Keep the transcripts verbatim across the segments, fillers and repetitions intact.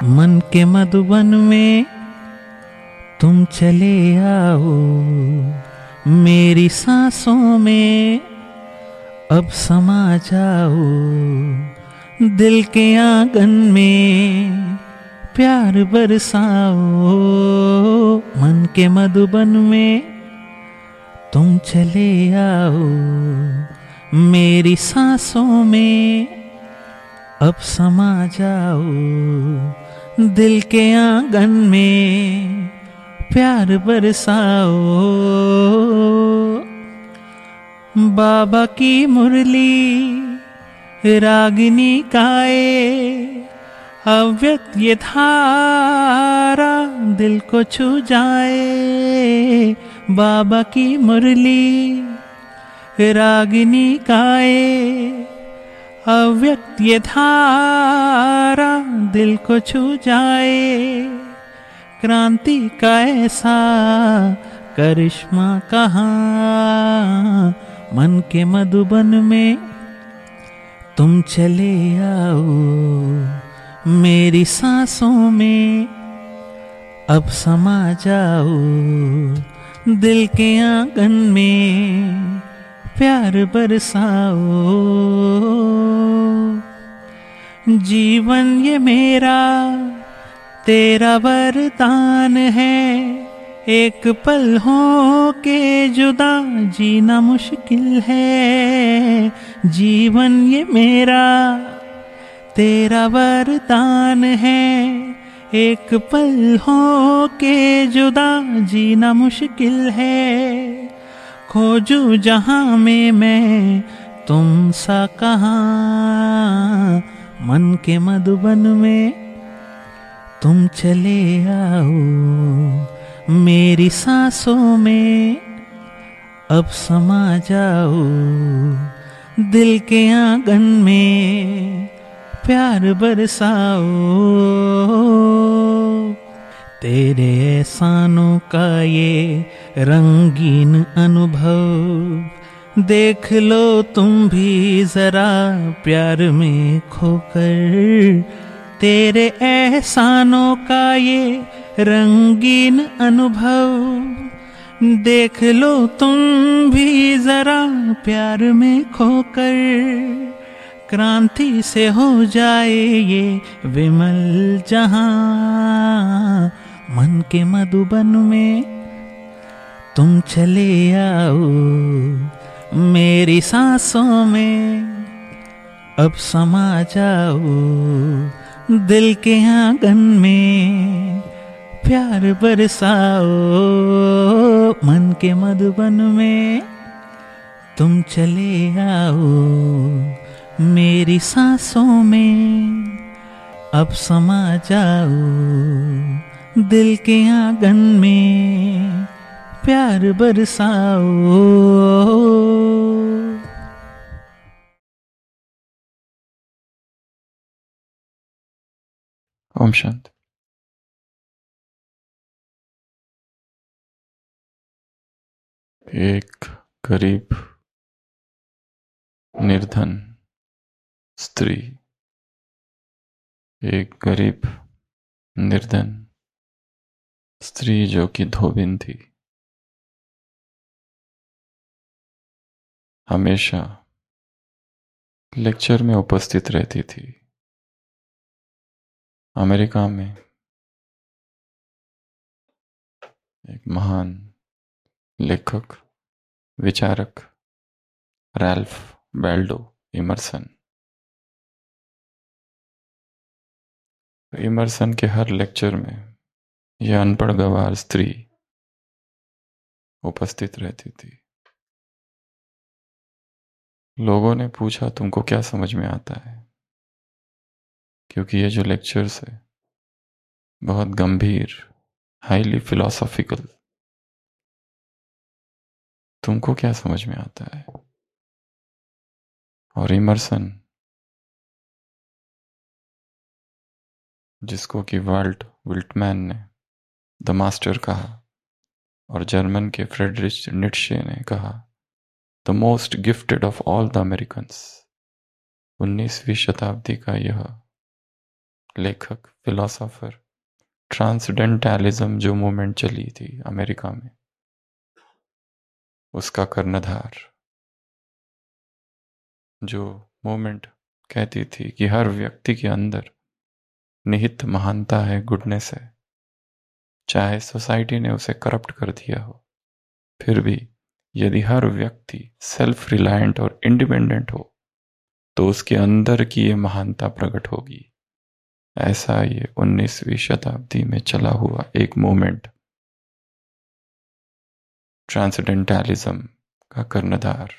मन के मधुबन में तुम चले आओ, मेरी सांसों में अब समा जाओ, दिल के आंगन में प्यार बरसाओ। मन के मधुबन में तुम चले आओ, मेरी सांसों में अब समा जाओ, दिल के आंगन में प्यार बरसाओ। बाबा की मुरली रागिनी गाए, अव्यक्त ये धारा दिल को छू जाए। बाबा की मुरली रागिनी गाए, अव्यक्त ये धारा दिल को छू जाए। क्रांति का ऐसा करिश्मा कहाँ, मन के मधुबन में तुम चले आओ, मेरी सांसों में अब समा जाओ, दिल के आंगन में प्यार बरसाओ। जीवन ये मेरा तेरा वरदान है, एक पल हो के जुदा जीना मुश्किल है। जीवन ये मेरा तेरा वरदान है, एक पल हो के जुदा जीना मुश्किल है। खोजूं जहां में मैं तुम सा कहाँ, मन के मधुबन में तुम चले आओ, मेरी सांसों में अब समा जाओ, दिल के आंगन में प्यार बरसाओ। तेरे एहसानों का ये रंगीन अनुभव देख लो तुम भी जरा प्यार में खोकर। तेरे एहसानों का ये रंगीन अनुभव देख लो तुम भी जरा प्यार में खोकर। क्रांति से हो जाए ये विमल जहां, मन के मधुबन में तुम चले आओ, मेरी सांसों में अब समा जाओ, दिल के आंगन में प्यार बरसाओ। मन के मधुबन में तुम चले आओ, मेरी सांसों में अब समा जाओ, दिल के आंगन में प्यार बरसाओ। ओम शांति। एक गरीब निर्धन स्त्री, एक गरीब निर्धन स्त्री जो कि धोबिन थी, हमेशा लेक्चर में उपस्थित रहती थी। अमेरिका में एक महान लेखक विचारक रैल्फ वाल्डो इमर्सन, इमर्सन के हर लेक्चर में यह अनपढ़ गंवार स्त्री उपस्थित रहती थी। लोगों ने पूछा तुमको क्या समझ में आता है, क्योंकि ये जो लेक्चर्स है बहुत गंभीर, हाईली फिलोसॉफिकल, तुमको क्या समझ में आता है। और इमर्सन, जिसको कि वाल्ट विल्टमैन ने द मास्टर कहा और जर्मन के फ्रेडरिच नीत्शे ने कहा the most gifted of all the Americans, उन्नीसवीं शताब्दी का यह लेखक, फिलोसोफर, ट्रांसडेंटलिज्म जो मूवमेंट चली थी अमेरिका में, उसका कर्णधार, जो मूवमेंट कहती थी कि हर व्यक्ति के अंदर निहित महानता है, गुडनेस है, चाहे सोसाइटी ने उसे करप्ट कर दिया हो, फिर भी यदि हर व्यक्ति सेल्फ रिलायंट और इंडिपेंडेंट हो तो उसके अंदर की ये महानता प्रकट होगी। ऐसा ये उन्नीसवीं शताब्दी में चला हुआ एक मूवमेंट, ट्रांसडेंटलिज्म का कर्णधार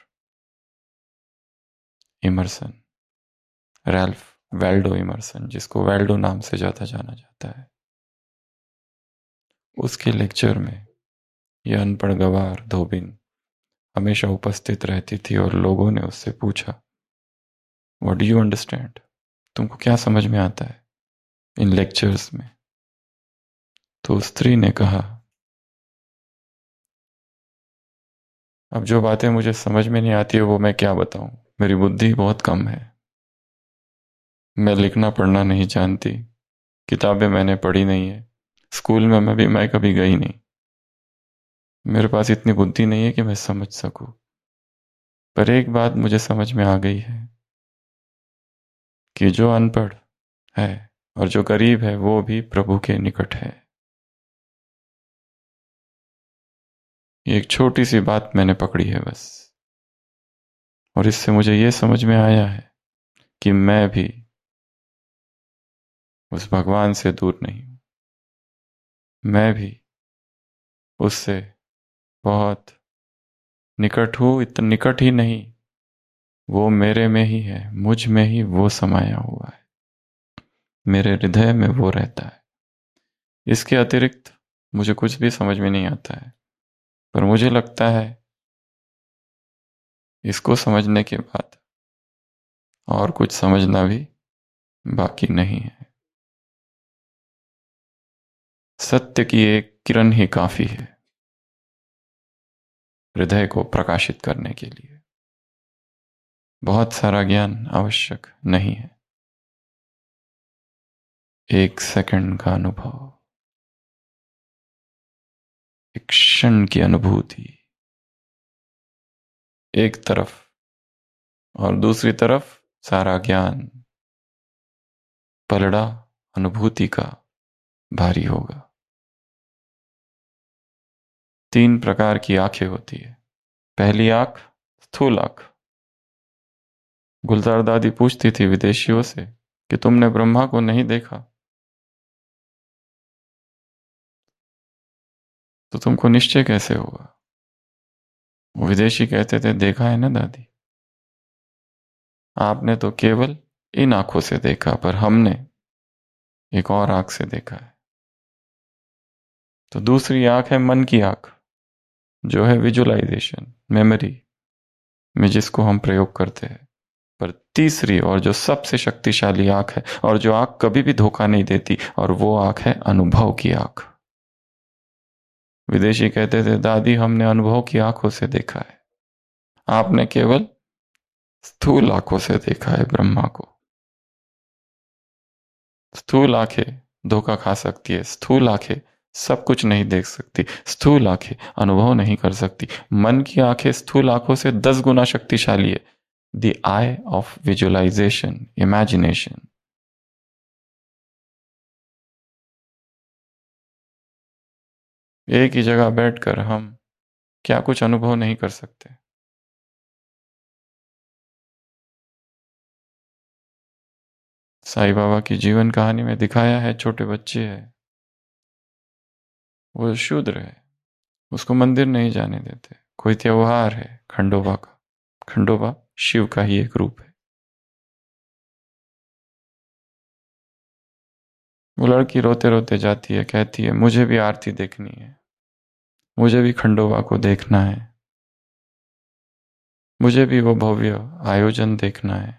इमर्सन, रैल्फ वेल्डो इमर्सन, जिसको वेल्डो नाम से ज्यादा जाना जाता है, उसके लेक्चर में यह अनपढ़ गवार धोबिन हमेशा उपस्थित रहती थी और लोगों ने उससे पूछा, व्हाट डू यू अंडरस्टैंड, तुमको क्या समझ में आता है इन लेक्चर्स में? तो स्त्री ने कहा, अब जो बातें मुझे समझ में नहीं आती है वो मैं क्या बताऊं, मेरी बुद्धि बहुत कम है, मैं लिखना पढ़ना नहीं जानती, किताबें मैंने पढ़ी नहीं है, स्कूल में मैं भी मैं कभी गई नहीं, मेरे पास इतनी बुद्धि नहीं है कि मैं समझ सकूं। पर एक बात मुझे समझ में आ गई है कि जो अनपढ़ है और जो गरीब है वो भी प्रभु के निकट है। ये एक छोटी सी बात मैंने पकड़ी है बस, और इससे मुझे ये समझ में आया है कि मैं भी उस भगवान से दूर नहीं हूं, मैं भी उससे बहुत निकट हूं, इतना निकट ही नहीं, वो मेरे में ही है, मुझ में ही वो समाया हुआ है, मेरे हृदय में वो रहता है। इसके अतिरिक्त मुझे कुछ भी समझ में नहीं आता है, पर मुझे लगता है इसको समझने के बाद और कुछ समझना भी बाकी नहीं है। सत्य की एक किरण ही काफी है हृदय को प्रकाशित करने के लिए, बहुत सारा ज्ञान आवश्यक नहीं है। एक सेकंड का अनुभव, एक क्षण की अनुभूति एक तरफ, और दूसरी तरफ सारा ज्ञान पलड़ा अनुभूति का भारी होगा। तीन प्रकार की आंखें होती है। पहली आंख स्थूल आंख। गुलजार दादी पूछती थी विदेशियों से कि तुमने ब्रह्मा को नहीं देखा तो तुमको निश्चय कैसे होगा? वो विदेशी कहते थे, देखा है ना दादी, आपने तो केवल इन आंखों से देखा, पर हमने एक और आंख से देखा है। तो दूसरी आंख है मन की आंख, जो है विजुअलाइजेशन, मेमोरी में जिसको हम प्रयोग करते हैं। पर तीसरी और जो सबसे शक्तिशाली आंख है, और जो आंख कभी भी धोखा नहीं देती, और वो आंख है अनुभव की आंख। विदेशी कहते थे, दादी हमने अनुभव की आंखों से देखा है, आपने केवल स्थूल आंखों से देखा है ब्रह्मा को। स्थूल आंखें धोखा खा सकती है, स्थूल आंखें सब कुछ नहीं देख सकती, स्थूल आंखें अनुभव नहीं कर सकती। मन की आंखें स्थूल आंखों से दस गुना शक्तिशाली है। The eye of visualisation, imagination. एक ही जगह बैठकर हम क्या कुछ अनुभव नहीं कर सकते। साईं बाबा की जीवन कहानी में दिखाया है, छोटे बच्चे है, वो शूद्र है, उसको मंदिर नहीं जाने देते। कोई त्योहार है खंडोबा का, खंडोबा शिव का ही एक रूप है। वो लड़की रोते रोते जाती है, कहती है मुझे भी आरती देखनी है, मुझे भी खंडोबा को देखना है, मुझे भी वो भव्य आयोजन देखना है।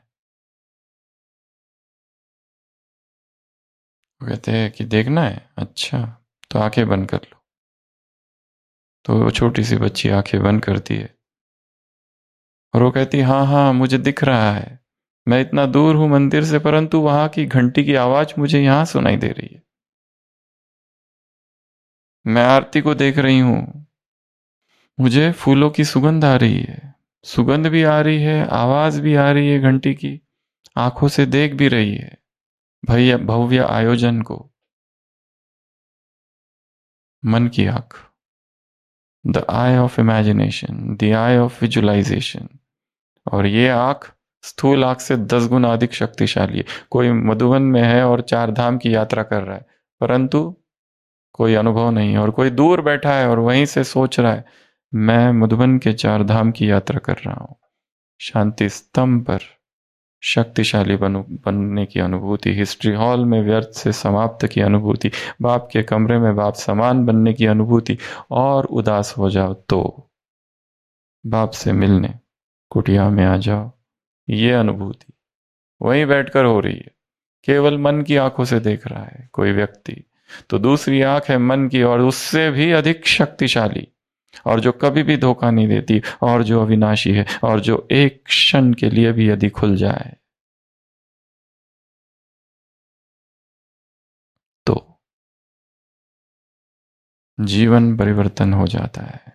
वो कहते हैं कि देखना है, अच्छा तो आंखें बंद कर लो। तो वो छोटी सी बच्ची आंखें बंद करती है और वो कहती है हाँ हाँ मुझे दिख रहा है, मैं इतना दूर हूं मंदिर से, परंतु वहां की घंटी की आवाज मुझे यहां सुनाई दे रही है। मैं आरती को देख रही हूं, मुझे फूलों की सुगंध आ रही है, सुगंध भी आ रही है, आवाज भी आ रही है घंटी की, आंखों से देख भी रही है भैया भव्य आयोजन को। मन की आंख, the eye of imagination, the eye of visualisation. और ये आंख स्थूल आंख से दस गुना अधिक शक्तिशाली है। कोई मधुबन में है और चार धाम की यात्रा कर रहा है, परंतु कोई अनुभव नहीं है। और कोई दूर बैठा है और वहीं से सोच रहा है, मैं मधुबन के चार धाम की यात्रा कर रहा हूं। शांति स्तंभ पर शक्तिशाली बनु बनने की अनुभूति, हिस्ट्री हॉल में व्यर्थ से समाप्त की अनुभूति, बाप के कमरे में बाप समान बनने की अनुभूति, और उदास हो जाओ तो बाप से मिलने कुटिया में आ जाओ। ये अनुभूति वहीं बैठकर हो रही है। केवल मन की आंखों से देख रहा है कोई व्यक्ति, तो दूसरी आंख है मन की, और उससे भी अधिक शक्तिशाली, और जो कभी भी धोखा नहीं देती, और जो अविनाशी है, और जो एक क्षण के लिए भी यदि खुल जाए तो जीवन परिवर्तन हो जाता है।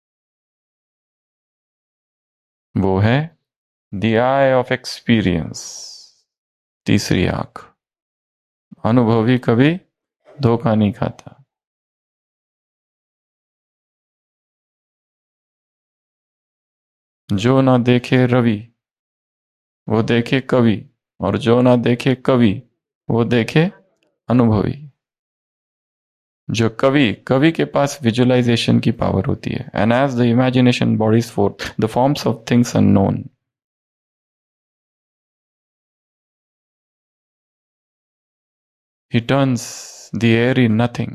वो है द आई ऑफ एक्सपीरियंस, तीसरी आंख। अनुभवी कभी धोखा नहीं खाता। जो ना देखे रवि वो देखे कवि, और जो ना देखे कवि वो देखे अनुभवी। जो कवि कवि के पास विजुअलाइजेशन की पावर होती है। And as the imagination bodies forth the forms of things unknown, he turns the airy nothing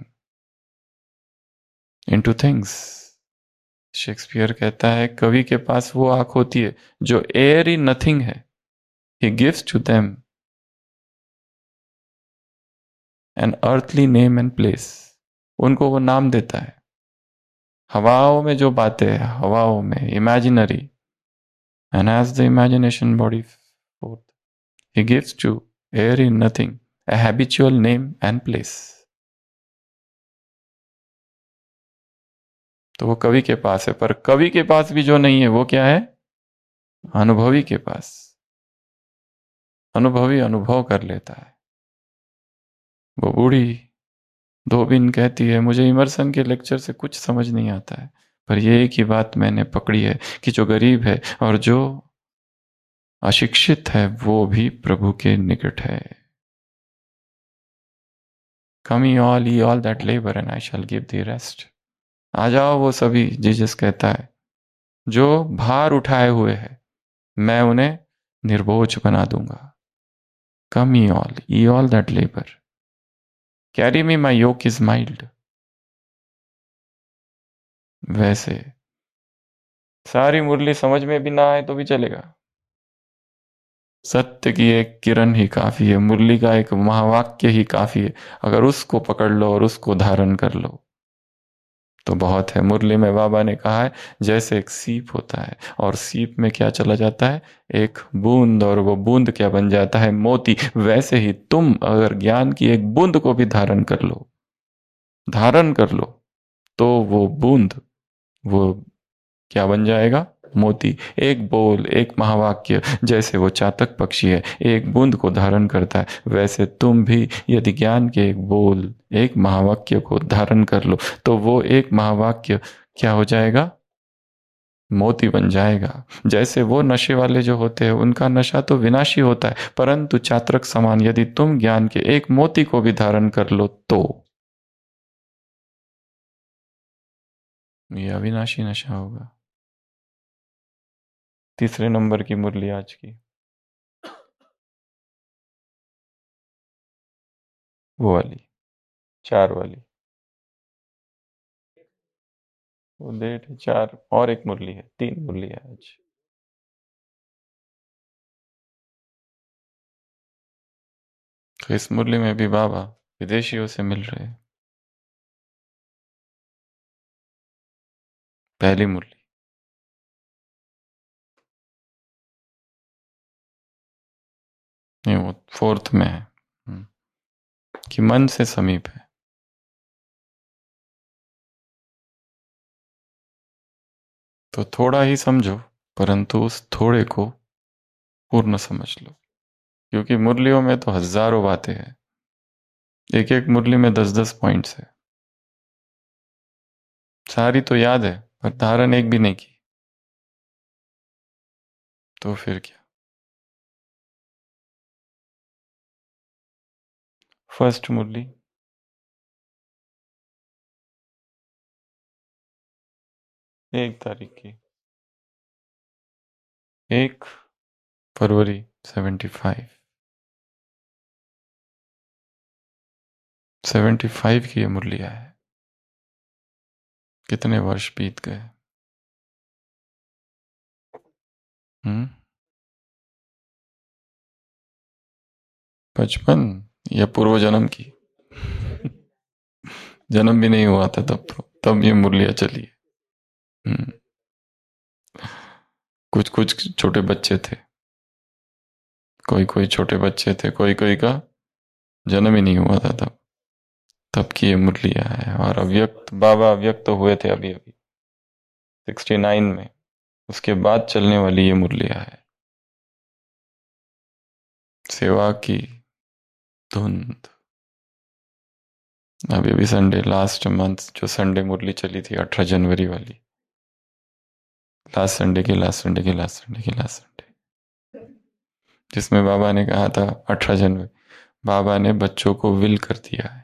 into things। Shakespeare कहता है कवि के पास वो आंख होती है जो airy nothing है, he gives to them an earthly name and place। उनको वो नाम देता है। हवाओं में जो बातें हैं, हवाओं में imaginary, and as the imagination body forth he gives to airy nothing a habitual name and place। तो वो कवि के पास है, पर कवि के पास भी जो नहीं है वो क्या है? अनुभवी के पास। अनुभवी अनुभव कर लेता है। वो बूढ़ी धोबिन कहती है, मुझे इमर्सन के लेक्चर से कुछ समझ नहीं आता है, पर ये एक ही बात मैंने पकड़ी है कि जो गरीब है और जो अशिक्षित है वो भी प्रभु के निकट है। Come ye all, ye all that labor, and I shall give thee rest। आ जाओ वो सभी, जीसस कहता है, जो भार उठाए हुए है, मैं उन्हें निर्बोझ बना दूंगा। Come ye all, ye all that labor, carry me, my yoke is mild। वैसे सारी मुरली समझ में भी ना आए तो भी चलेगा, सत्य की एक किरण ही काफी है, मुरली का एक महावाक्य ही काफी है। अगर उसको पकड़ लो और उसको धारण कर लो तो बहुत है। मुरली में बाबा ने कहा है, जैसे एक सीप होता है और सीप में क्या चला जाता है? एक बूंद, और वो बूंद क्या बन जाता है? मोती। वैसे ही तुम अगर ज्ञान की एक बूंद को भी धारण कर लो, धारण कर लो, तो वो बूंद, वो क्या बन जाएगा? मोती। एक बोल, एक महावाक्य, जैसे वो चातक पक्षी है, एक बूंद को धारण करता है, वैसे तुम भी यदि ज्ञान के एक बोल, एक महावाक्य को धारण कर लो, तो वो एक महावाक्य क्या हो जाएगा? मोती बन जाएगा। जैसे वो नशे वाले जो होते हैं उनका नशा तो विनाशी होता है, परंतु चातक समान यदि तुम ज्ञान के एक मोती को भी धारण कर लो तो ये अविनाशी नशा होगा। तीसरे नंबर की मुरली आज की, वो वाली, चार वाली। वो डेट है चार, और एक मुरली है, तीन मुरली है आज। तो इस मुरली में भी बाबा विदेशियों से मिल रहे हैं। पहली मुरली, फोर्थ में है कि मन से समीप है। तो थोड़ा ही समझो, परंतु उस थोड़े को पूर्ण समझ लो, क्योंकि मुरलियों में तो हजारों बातें हैं, एक एक मुरली में दस दस पॉइंट्स है, सारी तो याद है पर धारण एक भी नहीं की, तो फिर क्या। फर्स्ट मुरली एक तारीख की, एक फरवरी सेवेंटी फाइव सेवेंटी फाइव की ये मुरलियां है। कितने वर्ष बीत गए। हम्म बचपन या पूर्व जन्म की। जन्म भी नहीं हुआ था तब, तो तब ये मुरलियां चली। हम्म कुछ कुछ छोटे बच्चे थे, कोई कोई छोटे बच्चे थे, कोई कोई का जन्म ही नहीं हुआ था तब तब की ये मुरलियां है। और अव्यक्त बाबा अव्यक्त तो हुए थे अभी अभी सिक्सटी नाइन में, उसके बाद चलने वाली ये मुरलियां है। सेवा की धुंध। अभी अभी संडे, लास्ट मंथ जो संडे मुरली चली थी अठारह जनवरी वाली, लास्ट संडे की लास्ट संडे की लास्ट संडे की लास्ट संडे, जिसमें बाबा ने कहा था अठारह जनवरी, बाबा ने बच्चों को विल कर दिया है।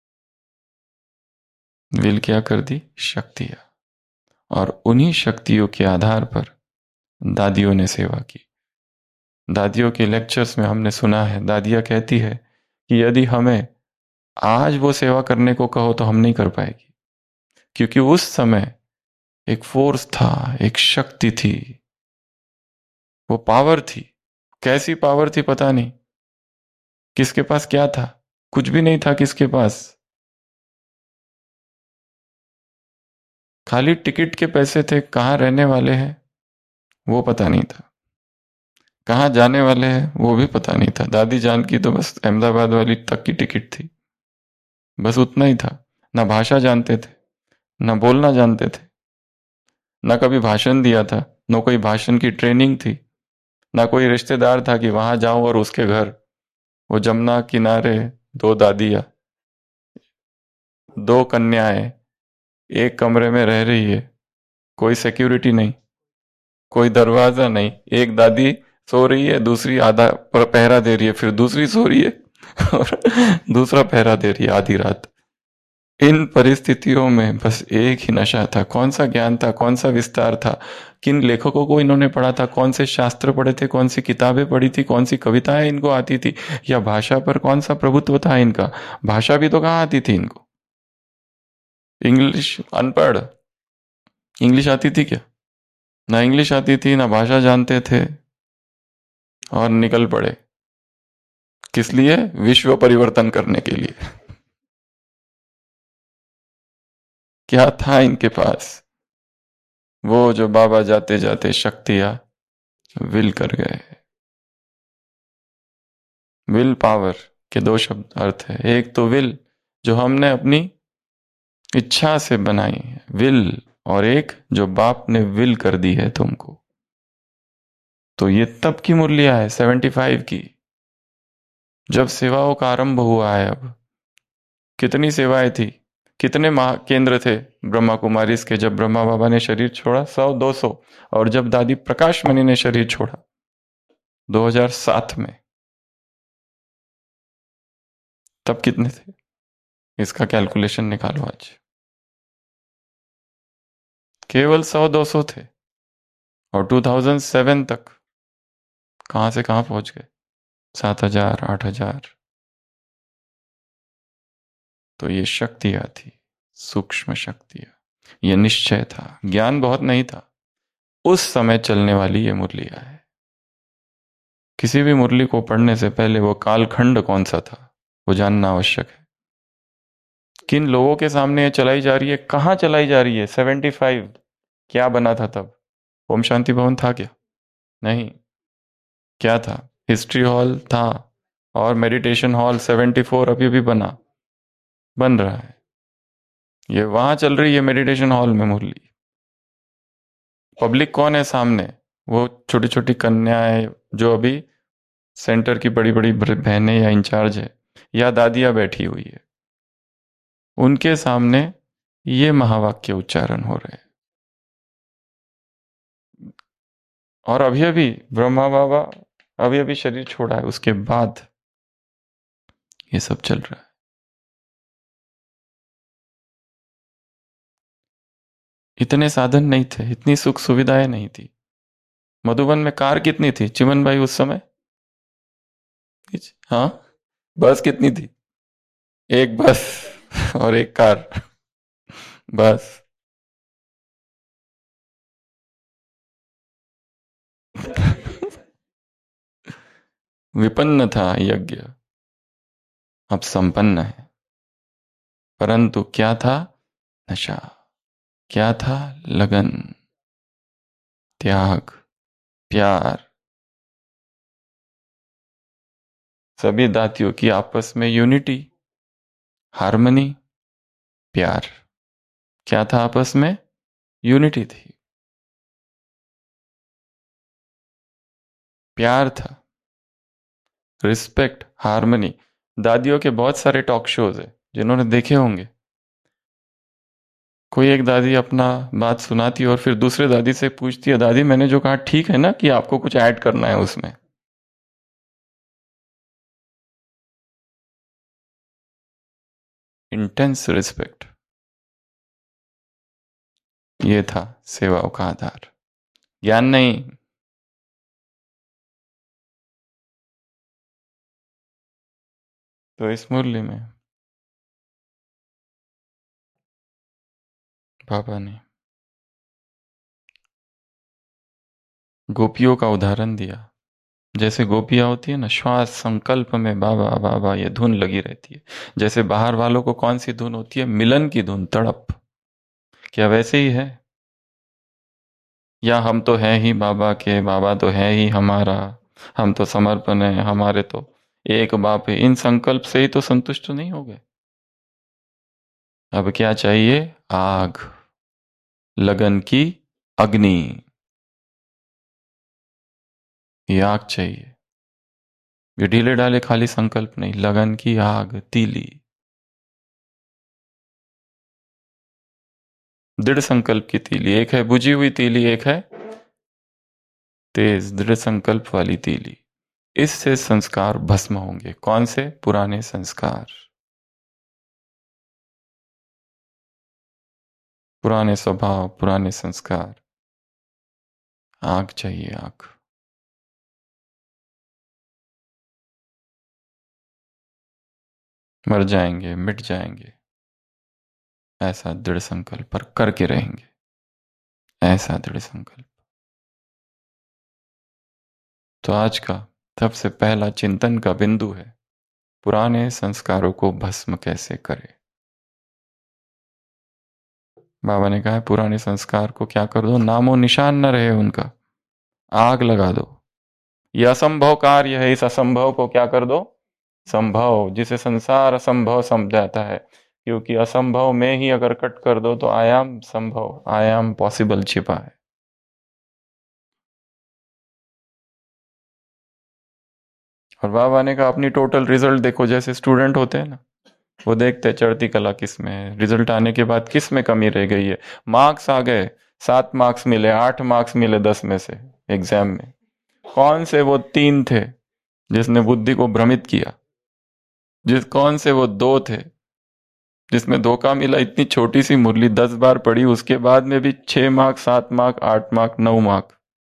विल क्या कर दी? शक्तियां। और उन्हीं शक्तियों के आधार पर दादियों ने सेवा की। दादियों के लेक्चर्स में हमने सुना है, दादियां कहती है कि यदि हमें आज वो सेवा करने को कहो तो हम नहीं कर पाएगी, क्योंकि उस समय एक फोर्स था, एक शक्ति थी, वो पावर थी। कैसी पावर थी पता नहीं, किसके पास क्या था? कुछ भी नहीं था किसके पास, खाली टिकट के पैसे थे। कहाँ रहने वाले हैं वो पता नहीं था, कहाँ जाने वाले हैं वो भी पता नहीं था। दादी जान की तो बस अहमदाबाद वाली तक की टिकट थी, बस उतना ही था। ना भाषा जानते थे, ना बोलना जानते थे, ना कभी भाषण दिया था, ना कोई भाषण की ट्रेनिंग थी, ना कोई रिश्तेदार था कि वहां जाऊं और उसके घर, वो जमुना किनारे दो दादियां, दो कन्याएं एक कमरे में रह रही है, कोई सिक्योरिटी नहीं, कोई दरवाजा नहीं। एक दादी सो रही है, दूसरी आधा पहरा दे रही है, फिर दूसरी सो रही है और दूसरा पहरा दे रही है आधी रात। इन परिस्थितियों में बस एक ही नशा था। कौन सा ज्ञान था, कौन सा विस्तार था, किन लेखकों को इन्होंने पढ़ा था, कौन से शास्त्र पढ़े थे, कौन सी किताबें पढ़ी थी, कौन सी कविताएं इनको आती थी, या भाषा पर कौन सा प्रभुत्व था इनका। भाषा भी तो कहाँ आती थी इनको, इंग्लिश अनपढ़, इंग्लिश आती थी क्या? ना इंग्लिश आती थी, ना भाषा जानते थे, और निकल पड़े किस लिए? विश्व परिवर्तन करने के लिए। क्या था इनके पास? वो जो बाबा जाते जाते शक्तियां विल कर गए। विल पावर के दो शब्द अर्थ है, एक तो विल जो हमने अपनी इच्छा से बनाई है विल, और एक जो बाप ने विल कर दी है तुमको। तो ये तब की मुरलियां है सेवेंटी फाइव की, जब सेवाओं का आरंभ हुआ है। अब कितनी सेवाएं थी, कितने महा केंद्र थे ब्रह्मा कुमारी के जब ब्रह्मा बाबा ने शरीर छोड़ा? सौ दो सौ। और जब दादी प्रकाश मणि ने शरीर छोड़ा दो हज़ार सात में, तब कितने थे? इसका कैलकुलेशन निकालो आज। केवल सौ दो सौ थे, और दो हज़ार सात तक कहां से कहां पहुंच गए? सात हजार आठ हजार। तो ये शक्तियां थी, सूक्ष्म शक्तियां, ये निश्चय था, ज्ञान बहुत नहीं था। उस समय चलने वाली ये मुरलियां है। किसी भी मुरली को पढ़ने से पहले वो कालखंड कौन सा था वो जानना आवश्यक है। किन लोगों के सामने ये चलाई जा रही है, कहां चलाई जा रही है? सेवेंटी फाइव क्या बना था तब? ओम शांति भवन था क्या? नहीं। क्या था? हिस्ट्री हॉल था, और मेडिटेशन हॉल सेवेंटी फोर अभी भी बना बन रहा है। ये वहां चल रही है मेडिटेशन हॉल में मुरली। पब्लिक कौन है सामने? वो छोटी छोटी कन्याएं जो अभी सेंटर की बड़ी बड़ी बहनें या इंचार्ज है या दादियां बैठी हुई है, उनके सामने ये महावाक्य उच्चारण हो रहे हैं। और अभी अभी ब्रह्मा बाबा अभी अभी शरीर छोड़ा है, उसके बाद ये सब चल रहा है। इतने साधन नहीं थे, इतनी सुख सुविधाएं नहीं थी। मधुबन में कार कितनी थी चिमन भाई उस समय? हाँ, बस कितनी थी? एक बस और एक कार, बस। विपन्न था यज्ञ, अब संपन्न है। परंतु क्या था? नशा। क्या था? लगन, त्याग, प्यार। सभी दातियों की आपस में यूनिटी, हार्मनी, प्यार। क्या था आपस में? यूनिटी थी, प्यार था, रिस्पेक्ट, हार्मनी। दादियों के बहुत सारे टॉक शोज है जिन्होंने देखे होंगे। कोई एक दादी अपना बात सुनाती है और फिर दूसरे दादी से पूछती है, दादी मैंने जो कहा ठीक है ना, कि आपको कुछ ऐड करना है उसमें? Intense respect. ये था सेवाओं का आधार, ज्ञान नहीं। तो इस मुरली में बाबा ने गोपियों का उदाहरण दिया। जैसे गोपियां होती है ना, श्वास संकल्प में बाबा बाबा ये धुन लगी रहती है। जैसे बाहर वालों को कौन सी धुन होती है? मिलन की धुन, तड़प। क्या वैसे ही है? या हम तो हैं ही बाबा के, बाबा तो है ही हमारा, हम तो समर्पण है, हमारे तो एक बाप है। इन संकल्प से ही तो संतुष्ट नहीं हो गए। अब क्या चाहिए? आग, लगन की अग्नि। ये आग चाहिए। ये ढीले डाले खाली संकल्प नहीं, लगन की आग, तीली। दृढ़ संकल्प की तीली। एक है बुझी हुई तीली, एक है तेज दृढ़ संकल्प वाली तीली। इससे संस्कार भस्म होंगे। कौन से? पुराने संस्कार, पुराने स्वभाव, पुराने संस्कार। आग चाहिए, आग। मर जाएंगे, मिट जाएंगे, ऐसा दृढ़ संकल्प, पर करके रहेंगे, ऐसा दृढ़ संकल्प। तो आज का सबसे पहला चिंतन का बिंदु है, पुराने संस्कारों को भस्म कैसे करें। बाबा ने कहा है, पुराने संस्कार को क्या कर दो? नामो निशान न रहे उनका, आग लगा दो। यह असंभव कार्य है, इस असंभव को क्या कर दो? संभव। जिसे संसार असंभव समझाता है, क्योंकि असंभव में ही अगर कट कर दो तो आयाम संभव, आयाम पॉसिबल छिपा है। और बाबा ने कहा अपनी टोटल रिजल्ट देखो। जैसे स्टूडेंट होते हैं ना, वो देखते हैं चढ़ती कला किस में है, रिजल्ट आने के बाद किस में कमी रह गई है। मार्क्स आ गए, सात मार्क्स मिले, आठ मार्क्स मिले दस में से एग्जाम में, कौन से वो तीन थे जिसने बुद्धि को भ्रमित किया? जिस कौन से वो दो थे जिसमें धोखा मिला? इतनी छोटी सी मुरली दस बार पढ़ी, उसके बाद में भी छह मार्क, सात मार्क, आठ मार्क, नौ मार्क।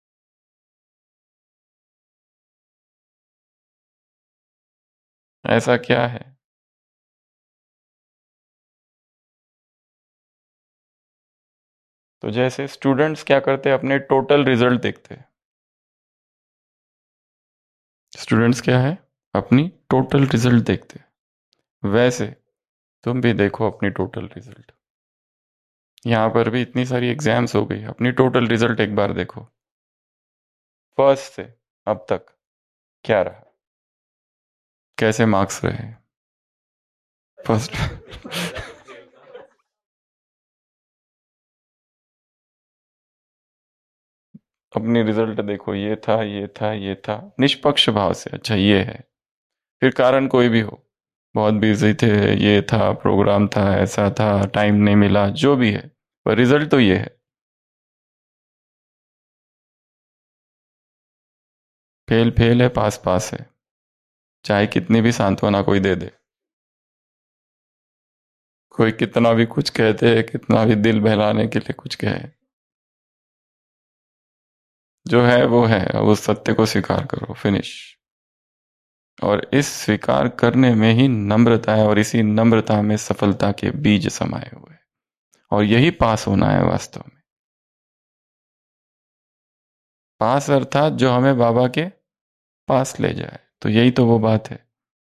ऐसा क्या है? तो जैसे स्टूडेंट्स क्या करते हैं, अपने टोटल रिजल्ट देखते हैं। स्टूडेंट्स क्या है? अपनी टोटल रिजल्ट देखते हैं। वैसे तुम भी देखो अपनी टोटल रिजल्ट। यहां पर भी इतनी सारी एग्जाम्स हो गई, अपनी टोटल रिजल्ट एक बार देखो, फर्स्ट से अब तक क्या रहा। कैसे मार्क्स रहे फर्स्ट? अपनी रिजल्ट देखो, ये था ये था ये था, निष्पक्ष भाव से, अच्छा ये है, फिर कारण कोई भी हो, बहुत बिजी थे, ये था, प्रोग्राम था, ऐसा था, टाइम नहीं मिला, जो भी है, पर रिजल्ट तो ये है। फेल फेल है, पास पास है, चाहे कितनी भी सांत्वना कोई दे दे, कोई कितना भी कुछ कहते, कितना भी दिल बहलाने के लिए कुछ कहे, जो है वो है, अब उस सत्य को स्वीकार करो, फिनिश। और इस स्वीकार करने में ही नम्रता है, और इसी नम्रता में सफलता के बीज समाये हुए हैं, और यही पास होना है वास्तव में। पास अर्थात जो हमें बाबा के पास ले जाए, तो यही तो वो बात है।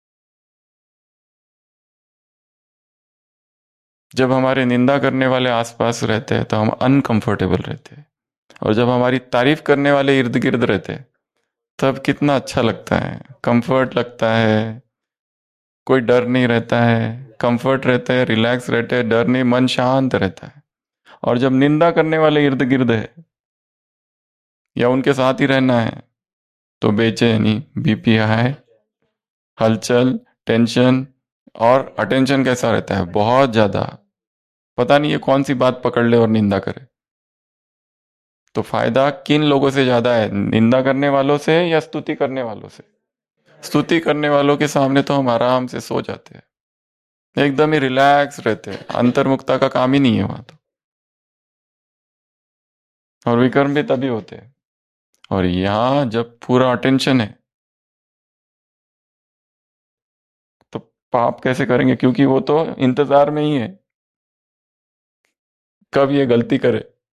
जब हमारे निंदा करने वाले आसपास रहते हैं तो हम अनकंफर्टेबल रहते हैं, और जब हमारी तारीफ करने वाले इर्द गिर्द रहते हैं तब कितना अच्छा लगता है, कंफर्ट लगता है, कोई डर नहीं रहता है, कंफर्ट रहता है, रिलैक्स रहते हैं, डर नहीं, मन शांत रहता है। और जब निंदा करने वाले इर्द गिर्द है या उनके साथ ही रहना है तो बेचैनी, बीपी हाई, हलचल, टेंशन, और अटेंशन कैसा रहता है, बहुत ज्यादा, पता नहीं ये कौन सी बात पकड़ ले और निंदा करे। तो फायदा किन लोगों से ज्यादा है, निंदा करने वालों से या स्तुति करने वालों से? स्तुति करने वालों के सामने तो हम आराम से सो जाते हैं, एकदम ही रिलैक्स रहते हैं, अंतर्मुखता का काम ही नहीं है वहां तो, और विकर्म भी तभी होते हैं। और यहां जब पूरा अटेंशन है तो पाप कैसे करेंगे, क्योंकि वो तो इंतजार में ही है कब ये गलती करे।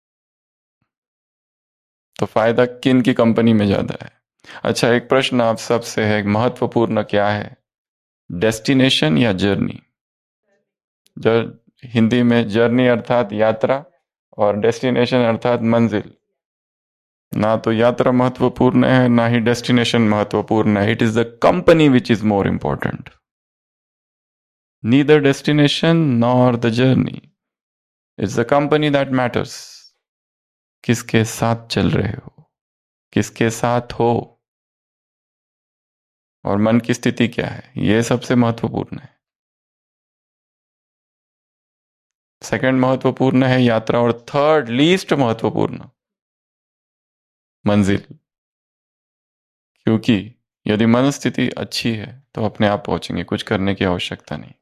तो फायदा किन की कंपनी में ज्यादा है? अच्छा, एक प्रश्न आप सबसे है, महत्वपूर्ण क्या है, डेस्टिनेशन या जर्नी? जर हिंदी में जर्नी अर्थात यात्रा, और डेस्टिनेशन अर्थात मंजिल। ना तो यात्रा महत्वपूर्ण है, ना ही डेस्टिनेशन महत्वपूर्ण है, it is the company which is more important. Neither destination nor the journey, it's the company that matters. किसके साथ चल रहे हो, किसके साथ हो, और मन की स्थिति क्या है, यह सबसे महत्वपूर्ण है। सेकंड महत्वपूर्ण है यात्रा, और थर्ड लीस्ट महत्वपूर्ण मंजिल। क्योंकि यदि मन स्थिति अच्छी है तो अपने आप पहुंचेंगे, कुछ करने की आवश्यकता नहीं।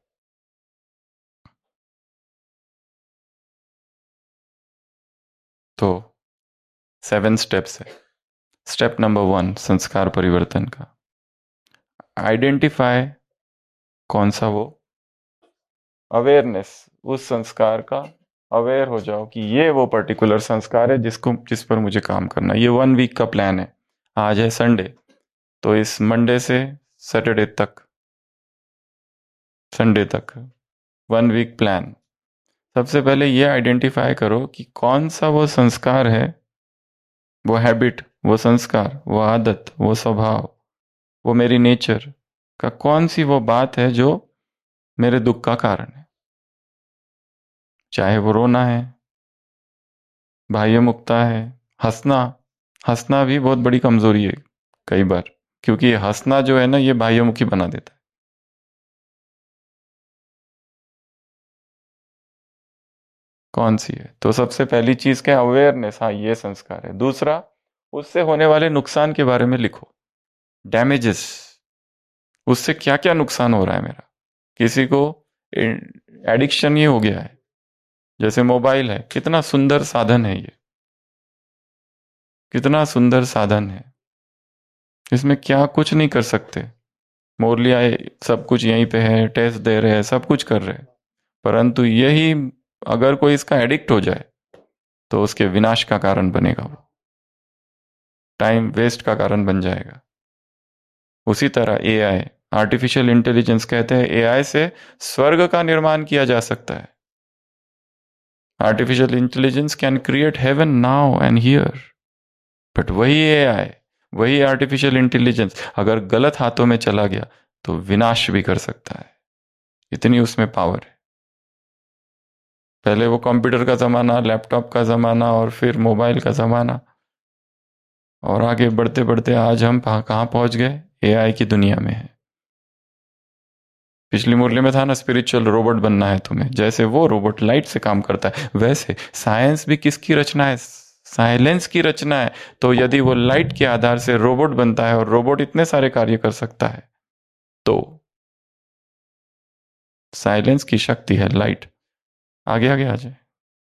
तो सेवन स्टेप्स है। स्टेप नंबर वन, संस्कार परिवर्तन का। आइडेंटिफाई, कौन सा वो, अवेयरनेस, उस संस्कार का अवेयर हो जाओ कि ये वो पर्टिकुलर संस्कार है जिसको जिस पर मुझे काम करना है। ये वन वीक का प्लान है, आज है संडे, तो इस मंडे से सैटरडे तक, संडे तक वन वीक प्लान। सबसे पहले ये आइडेंटिफाई करो कि कौन सा वो संस्कार है, वो हैबिट, वो संस्कार, वो आदत, वो स्वभाव, वो मेरी नेचर का कौन सी वो बात है जो मेरे दुख का कारण है। चाहे वो रोना है, बाह्य मुक्ता है, हंसना, हंसना भी बहुत बड़ी कमजोरी है कई बार, क्योंकि ये हंसना जो है ना, ये बाह्यमुखी बना देता है। कौन सी है? तो सबसे पहली चीज क्या, अवेयरनेस, हाँ ये संस्कार है। दूसरा, उससे होने वाले नुकसान के बारे में लिखो, डैमेजेस, उससे क्या क्या नुकसान हो रहा है मेरा। किसी को एडिक्शन ये हो गया है, जैसे मोबाइल है, कितना सुंदर साधन है ये, कितना सुंदर साधन है, इसमें क्या कुछ नहीं कर सकते, मोरलिया सब कुछ यहीं पे है, टेस्ट दे रहे हैं, सब कुछ कर रहे हैं, परंतु यही अगर कोई इसका एडिक्ट हो जाए तो उसके विनाश का कारण बनेगा, वो टाइम वेस्ट का कारण बन जाएगा। उसी तरह एआई, आर्टिफिशियल इंटेलिजेंस, कहते हैं एआई से स्वर्ग का निर्माण किया जा सकता है। Artificial intelligence can create heaven now and here, but वही एआई, वही आर्टिफिशियल इंटेलिजेंस अगर गलत हाथों में चला गया तो विनाश भी कर सकता है, इतनी उसमें पावर है। पहले वो कंप्यूटर का ज़माना, लैपटॉप का ज़माना, और फिर मोबाइल का ज़माना, और आगे बढ़ते बढ़ते आज हम कहाँ पहुँच गए, एआई की दुनिया में है। पिछली मुरली में था ना, स्पिरिचुअल रोबोट बनना है तुम्हें, जैसे वो रोबोट लाइट से काम करता है, वैसे साइंस भी किसकी रचना है, साइलेंस की रचना है। तो यदि वो लाइट के आधार से रोबोट बनता है और रोबोट इतने सारे कार्य कर सकता है, तो साइलेंस की शक्ति है लाइट। आगे आगे आ जाए।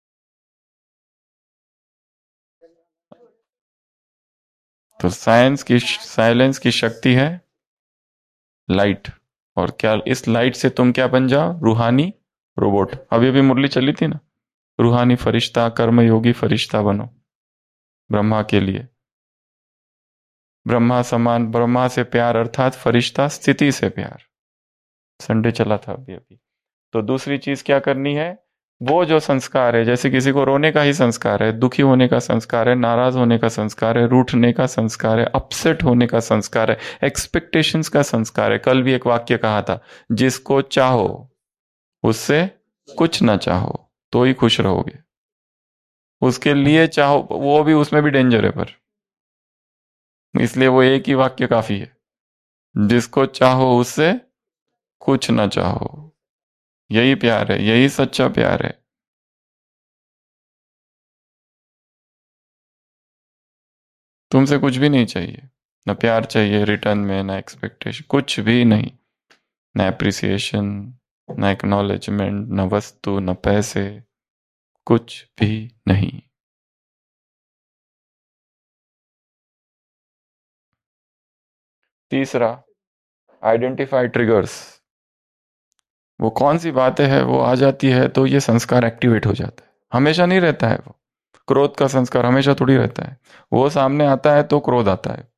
तो साइंस की साइलेंस की शक्ति है लाइट, और क्या इस लाइट से तुम क्या बन जाओ, रूहानी रोबोट। अभी अभी मुरली चली थी ना, रूहानी फरिश्ता, कर्मयोगी फरिश्ता बनो ब्रह्मा के लिए। ब्रह्मा समान, ब्रह्मा से प्यार अर्थात फरिश्ता स्थिति से प्यार, संडे चला था अभी अभी। तो दूसरी चीज क्या करनी है, वो जो संस्कार है, जैसे किसी को रोने का ही संस्कार है, दुखी होने का संस्कार है, नाराज होने का संस्कार है, रूठने का संस्कार है, अपसेट होने का संस्कार है, एक्सपेक्टेशंस का संस्कार है। कल भी एक वाक्य कहा था, जिसको चाहो उससे कुछ ना चाहो तो ही खुश रहोगे, उसके लिए चाहो, वो भी, उसमें भी डेंजर है, पर इसलिए वो एक ही वाक्य काफी है, जिसको चाहो उससे कुछ ना चाहो। यही प्यार है, यही सच्चा प्यार है। तुमसे कुछ भी नहीं चाहिए, ना प्यार चाहिए रिटर्न में, ना एक्सपेक्टेशन, कुछ भी नहीं, ना एप्रिसिएशन, ना एक्नॉलेजमेंट, ना वस्तु, ना पैसे, कुछ भी नहीं। तीसरा, आइडेंटिफाई ट्रिगर्स। वो कौन सी बातें हैं वो आ जाती है तो ये संस्कार एक्टिवेट हो जाता है, हमेशा नहीं रहता है वो। क्रोध का संस्कार हमेशा थोड़ी रहता है, वो सामने आता है तो क्रोध आता है।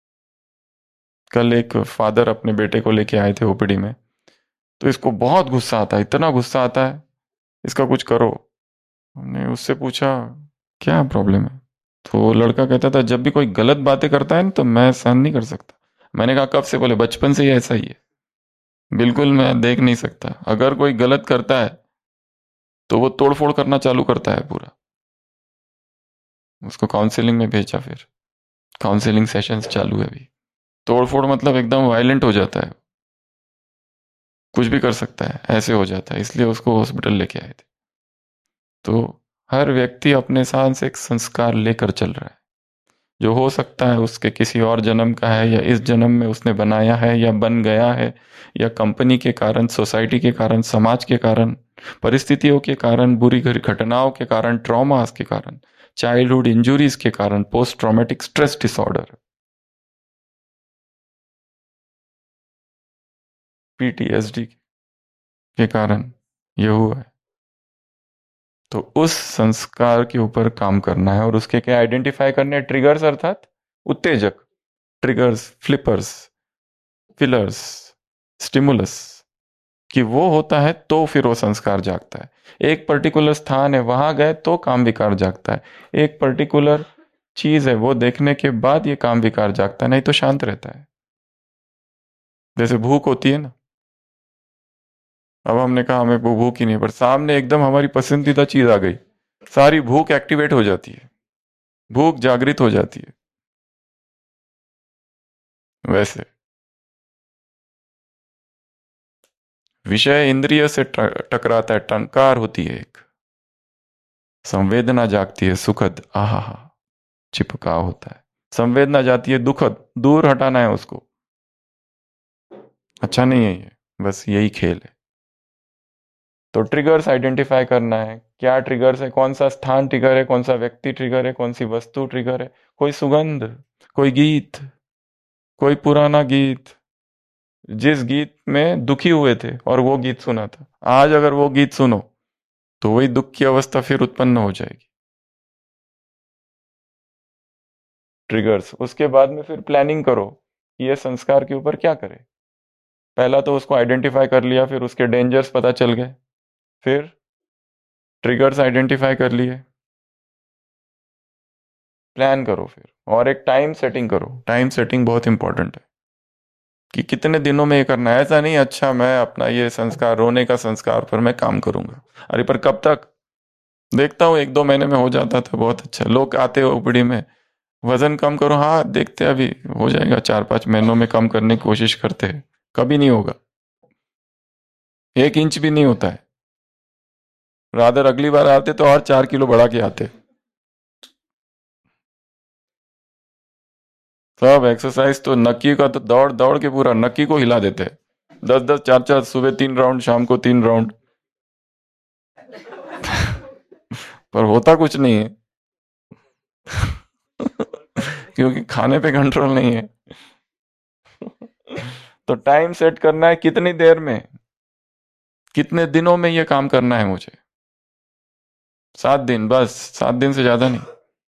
कल एक फादर अपने बेटे को लेके आए थे ओपीडी में, तो इसको बहुत गुस्सा आता है, इतना गुस्सा आता है, इसका कुछ करो। हमने उससे पूछा क्या प्रॉब्लम है, तो वो लड़का कहता था जब भी कोई गलत बातें करता है ना तो मैं सहन नहीं कर सकता। मैंने कहा कब से, बोले बचपन से ही ऐसा ही है, बिल्कुल मैं देख नहीं सकता। अगर कोई गलत करता है तो वो तोड़फोड़ करना चालू करता है पूरा। उसको काउंसलिंग में भेजा, फिर काउंसलिंग सेशंस चालू है अभी। तोड़फोड़ मतलब एकदम वायलेंट हो जाता है, कुछ भी कर सकता है, ऐसे हो जाता है, इसलिए उसको हॉस्पिटल लेके आए थे। तो हर व्यक्ति अपने साथ एक संस्कार लेकर चल रहा है, जो हो सकता है उसके किसी और जन्म का है, या इस जन्म में उसने बनाया है या बन गया है, या कंपनी के कारण, सोसाइटी के कारण, समाज के कारण, परिस्थितियों के कारण, बुरी घटनाओं के कारण, ट्रॉमास के कारण, चाइल्डहुड इंजुरीज के कारण, post traumatic stress disorder, PTSD के कारण ये हुआ है। तो उस संस्कार के ऊपर काम करना है, और उसके क्या आइडेंटिफाई करने हैं, ट्रिगर्स अर्थात उत्तेजक, ट्रिगर्स, फ्लिपर्स, फिलर्स, स्टिमुलस, कि वो होता है तो फिर वो संस्कार जागता है। एक पर्टिकुलर स्थान है, वहां गए तो काम विकार जागता है। एक पर्टिकुलर चीज है, वो देखने के बाद ये काम विकार जागता है, नहीं तो शांत रहता है। जैसे भूख होती है ना, अब हमने कहा हमें वो भूख ही नहीं, पर सामने एकदम हमारी पसंदीदा चीज आ गई, सारी भूख एक्टिवेट हो जाती है, भूख जागृत हो जाती है। वैसे विषय इंद्रिय से टकराता है, टंकार होती है, एक संवेदना जागती है, सुखद, आहा हा, चिपकाव होता है। संवेदना जाती है दुखद, दूर हटाना है उसको, अच्छा नहीं है ये, बस यही खेल है। तो ट्रिगर्स आइडेंटिफाई करना है, क्या ट्रिगर्स है, कौन सा स्थान ट्रिगर है, कौन सा व्यक्ति ट्रिगर है, कौन सी वस्तु ट्रिगर है, कोई सुगंध, कोई गीत, कोई पुराना गीत, जिस गीत में दुखी हुए थे और वो गीत सुना था, आज अगर वो गीत सुनो तो वही दुख की अवस्था फिर उत्पन्न हो जाएगी। ट्रिगर्स, उसके बाद में फिर प्लानिंग करो कि ये संस्कार के ऊपर क्या करे। पहला तो उसको आइडेंटिफाई कर लिया, फिर उसके डेंजर्स पता चल गए, फिर ट्रिगर्स आइडेंटिफाई कर लिए, प्लान करो फिर, और एक टाइम सेटिंग करो। टाइम सेटिंग बहुत इंपॉर्टेंट है। कि कितने दिनों में ये करना है। ऐसा नहीं अच्छा मैं अपना ये संस्कार, रोने का संस्कार पर मैं काम करूंगा। अरे पर कब तक? देखता हूँ एक दो महीने में हो जाता था बहुत अच्छा। लोग आते हो ओपीडी में, वजन कम करो, हाँ देखते हैं अभी हो जाएगा, चार पांच महीनों में कम करने की कोशिश करते हैं। कभी नहीं होगा, एक इंच भी नहीं होता है। रादर अगली बार आते तो और चार किलो बढ़ा के आते। सब एक्सरसाइज तो नक्की का तो दौड़ दौड़ के पूरा नक्की को हिला देते हैं। दस दस चार चार, सुबह तीन राउंड, शाम को तीन राउंड। पर होता कुछ नहीं है क्योंकि खाने पे कंट्रोल नहीं है। तो टाइम सेट करना है कितनी देर में, कितने दिनों में ये काम करना है मुझे। सात दिन, बस सात दिन से ज्यादा नहीं।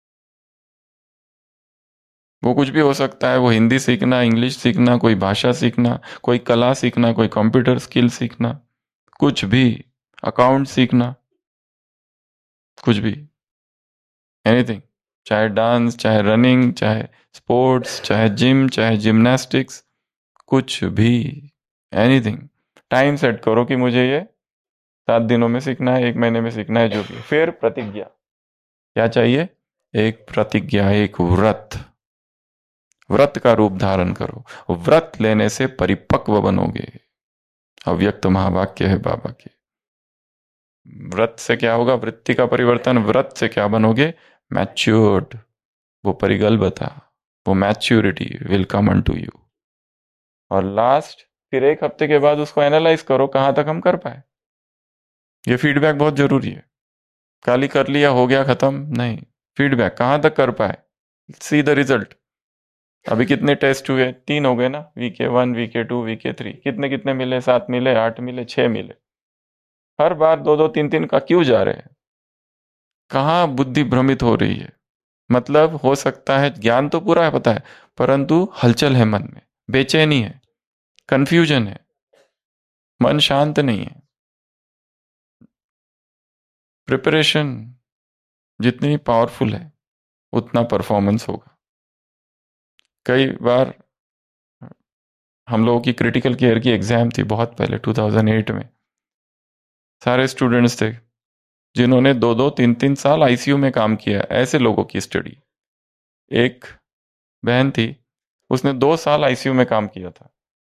वो कुछ भी हो सकता है, वो हिंदी सीखना, इंग्लिश सीखना, कोई भाषा सीखना, कोई कला सीखना, कोई कंप्यूटर स्किल सीखना, कुछ भी, अकाउंट सीखना, कुछ भी, एनीथिंग। चाहे डांस, चाहे रनिंग, चाहे स्पोर्ट्स, चाहे जिम, चाहे जिम्नास्टिक्स, कुछ भी, एनीथिंग। टाइम सेट करो कि मुझे ये सात दिनों में सीखना है, एक महीने में सीखना है, जो भी। फिर प्रतिज्ञा, क्या चाहिए? एक प्रतिज्ञा, एक व्रत। व्रत का रूप धारण करो। व्रत लेने से परिपक्व बनोगे। अव्यक्त महावाक्य है बाबा के। व्रत से क्या होगा? वृत्ति का परिवर्तन। व्रत से क्या बनोगे? मैच्योर्ड। वो परिगल्भता, वो maturity will come unto you. और लास्ट, फिर एक हफ्ते के बाद उसको एनालाइज करो कहां तक हम कर पाए। ये फीडबैक बहुत जरूरी है। खाली कर लिया हो गया खत्म नहीं, फीडबैक कहां तक कर पाए, सी द रिजल्ट। अभी कितने टेस्ट हुए? तीन हो गए ना, VK one, VK two, VK three. कितने कितने मिले? सात मिले, आठ मिले, छह मिले। हर बार दो दो तीन तीन का क्यों जा रहे हैं? कहाँ बुद्धि भ्रमित हो रही है? मतलब हो सकता है ज्ञान तो पूरा है, पता है, परंतु हलचल है मन में, बेचैनी है, कंफ्यूजन है, मन शांत नहीं है। प्रिपरेशन जितनी पावरफुल है उतना परफॉर्मेंस होगा। कई बार हम लोगों की क्रिटिकल केयर की एग्जाम थी बहुत पहले, टू थाउज़ेंड एट में। सारे स्टूडेंट्स थे जिन्होंने दो दो तीन तीन साल आईसीयू में काम किया। ऐसे लोगों की स्टडी। एक बहन थी, उसने दो साल आईसीयू में काम किया था,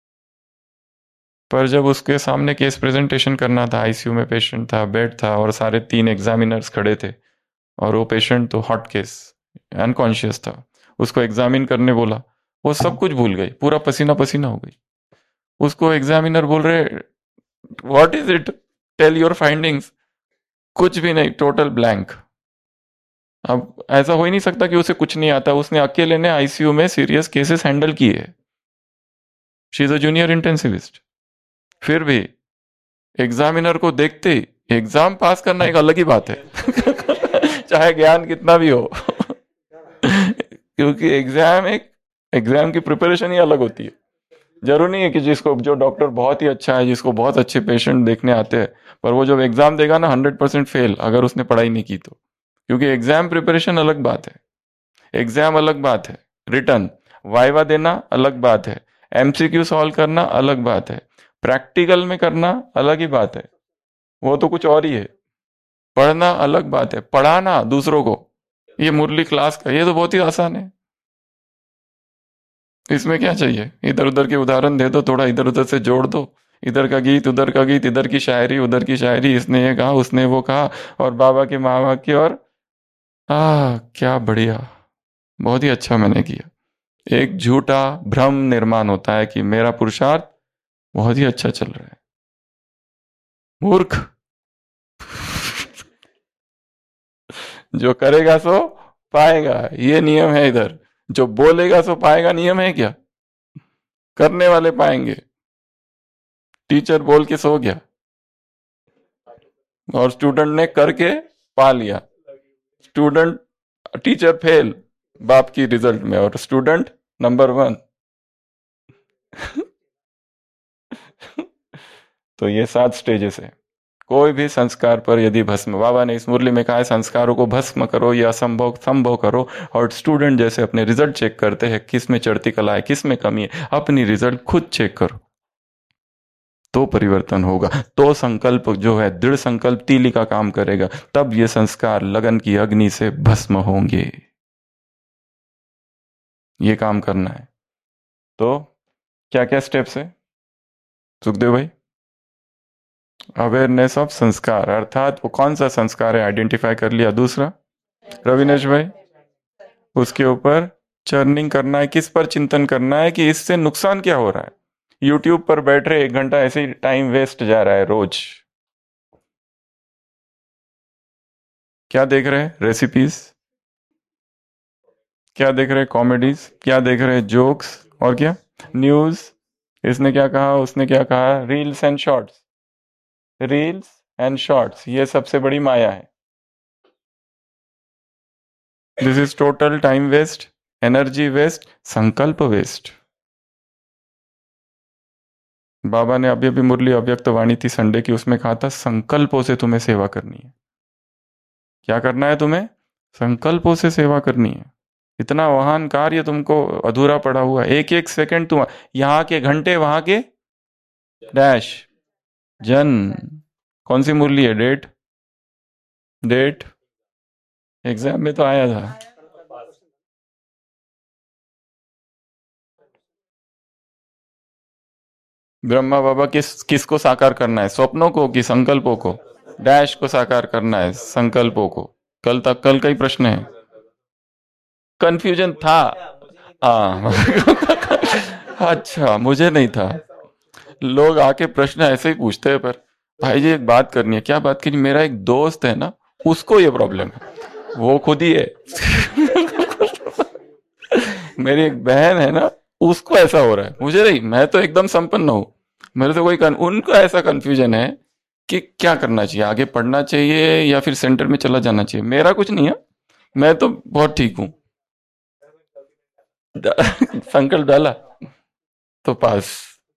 पर जब उसके सामने केस प्रेजेंटेशन करना था, आईसीयू में पेशेंट था, बेड था और सारे तीन एग्जामिनर्स खड़े थे, और वो पेशेंट तो हॉट केस, अनकॉन्शियस था, उसको एग्जामिन करने बोला, वो सब कुछ भूल गई, पूरा पसीना पसीना हो गई। उसको एग्जामिनर बोल रहे, what is it, tell your findings. कुछ भी नहीं, टोटल ब्लैंक। अब ऐसा हो ही नहीं सकता कि उसे कुछ नहीं आता। उसने अकेले ने आईसीयू में सीरियस केसेस हैंडल किए। She is a junior intensivist. फिर भी एग्जामिनर को देखते ही, एग्जाम पास करना एक अलग ही बात है चाहे ज्ञान कितना भी हो क्योंकि एग्जाम एक एग्जाम की प्रिपरेशन ही अलग होती है। जरूरी नहीं है कि जिसको, जो डॉक्टर बहुत ही अच्छा है, जिसको बहुत अच्छे पेशेंट देखने आते हैं, पर वो जब एग्जाम देगा ना, हंड्रेड परसेंट फेल अगर उसने पढ़ाई नहीं की तो। क्योंकि एग्जाम प्रिपरेशन अलग बात है, एग्जाम अलग बात है, रिटर्न वाइवा देना अलग बात है, एमसीक्यू सॉल्व करना अलग बात है, प्रैक्टिकल में करना अलग ही बात है, वो तो कुछ और ही है। पढ़ना अलग बात है, पढ़ाना दूसरों को, ये मुरली क्लास का, ये तो बहुत ही आसान है। इसमें क्या चाहिए? इधर उधर के उदाहरण दे दो, थोड़ा इधर उधर से जोड़ दो, इधर का गीत उधर का गीत, इधर की शायरी उधर की शायरी, इसने ये कहा उसने वो कहा, और बाबा के महावाक्य, और आ क्या बढ़िया, बहुत ही अच्छा मैंने किया। एक झूठा भ्रम निर्माण होता है कि मेरा पुरुषार्थ बहुत ही अच्छा चल रहा है। मूर्ख जो करेगा सो पाएगा, ये नियम है इधर। जो बोलेगा सो पाएगा नियम है क्या? करने वाले पाएंगे। टीचर बोल के सो गया और स्टूडेंट ने करके पा लिया। स्टूडेंट, टीचर फेल बाप की रिजल्ट में, और स्टूडेंट नंबर वन तो ये सात स्टेजेस है। कोई भी संस्कार पर यदि भस्म, बाबा ने इस मुरली में कहा है संस्कारों को भस्म करो या असंभव संभव करो, और स्टूडेंट जैसे अपने रिजल्ट चेक करते हैं किस में चढ़ती कला है किस में कमी है, अपनी रिजल्ट खुद चेक करो तो परिवर्तन होगा। तो संकल्प जो है दृढ़ संकल्प तीली का काम करेगा, तब ये संस्कार लगन की अग्नि से भस्म होंगे। ये काम करना है। तो क्या क्या स्टेप्स है सुखदेव भाई? अवेयरनेस ऑफ संस्कार, अर्थात वो कौन सा संस्कार है आइडेंटिफाई कर लिया। दूसरा रविनेश भाई, उसके ऊपर चर्निंग करना है, किस पर चिंतन करना है कि इससे नुकसान क्या हो रहा है। यूट्यूब पर बैठ रहे एक घंटा ऐसे ही टाइम वेस्ट जा रहा है रोज। क्या देख रहे हैं? रेसिपीज, क्या देख रहे हैं? कॉमेडीज, क्या देख रहे हैं? जोक्स, और क्या? न्यूज, इसने क्या कहा उसने क्या कहा, reels and shorts, reels and shorts, ये सबसे बड़ी माया है। This is total time waste, energy waste, संकल्प वेस्ट। बाबा ने अभी अभी मुरली अव्यक्त वाणी थी संडे की, उसमें कहा था संकल्पों से तुम्हें सेवा करनी है। क्या करना है तुम्हें? संकल्पों से सेवा करनी है। इतना महान कार्य तुमको अधूरा पड़ा हुआ है। एक एक सेकंड तुम, यहाँ के घंटे वहां के डैश जन। कौन सी मुरली है? डेट डेट एग्जाम में तो आया था। ब्रह्मा बाबा किस किसको साकार करना है? स्वप्नों को कि संकल्पों को? डैश को साकार करना है, संकल्पों को। कल तक कल का ही प्रश्न है। कंफ्यूजन था आ, अच्छा मुझे नहीं था। लोग आके प्रश्न ऐसे ही पूछते हैं, पर भाई जी एक बात करनी है। क्या बात करनी? मेरा एक दोस्त है ना, उसको ये प्रॉब्लम है, वो खुद ही है। मेरी एक बहन है ना, उसको ऐसा हो रहा है, मुझे नहीं, मैं तो एकदम संपन्न हूं। मेरे तो कोई कन, उनको ऐसा कंफ्यूजन है कि क्या करना चाहिए, आगे पढ़ना चाहिए या फिर सेंटर में चला जाना चाहिए। मेरा कुछ नहीं है, मैं तो बहुत ठीक हूं। संकल्प डाला तो पास।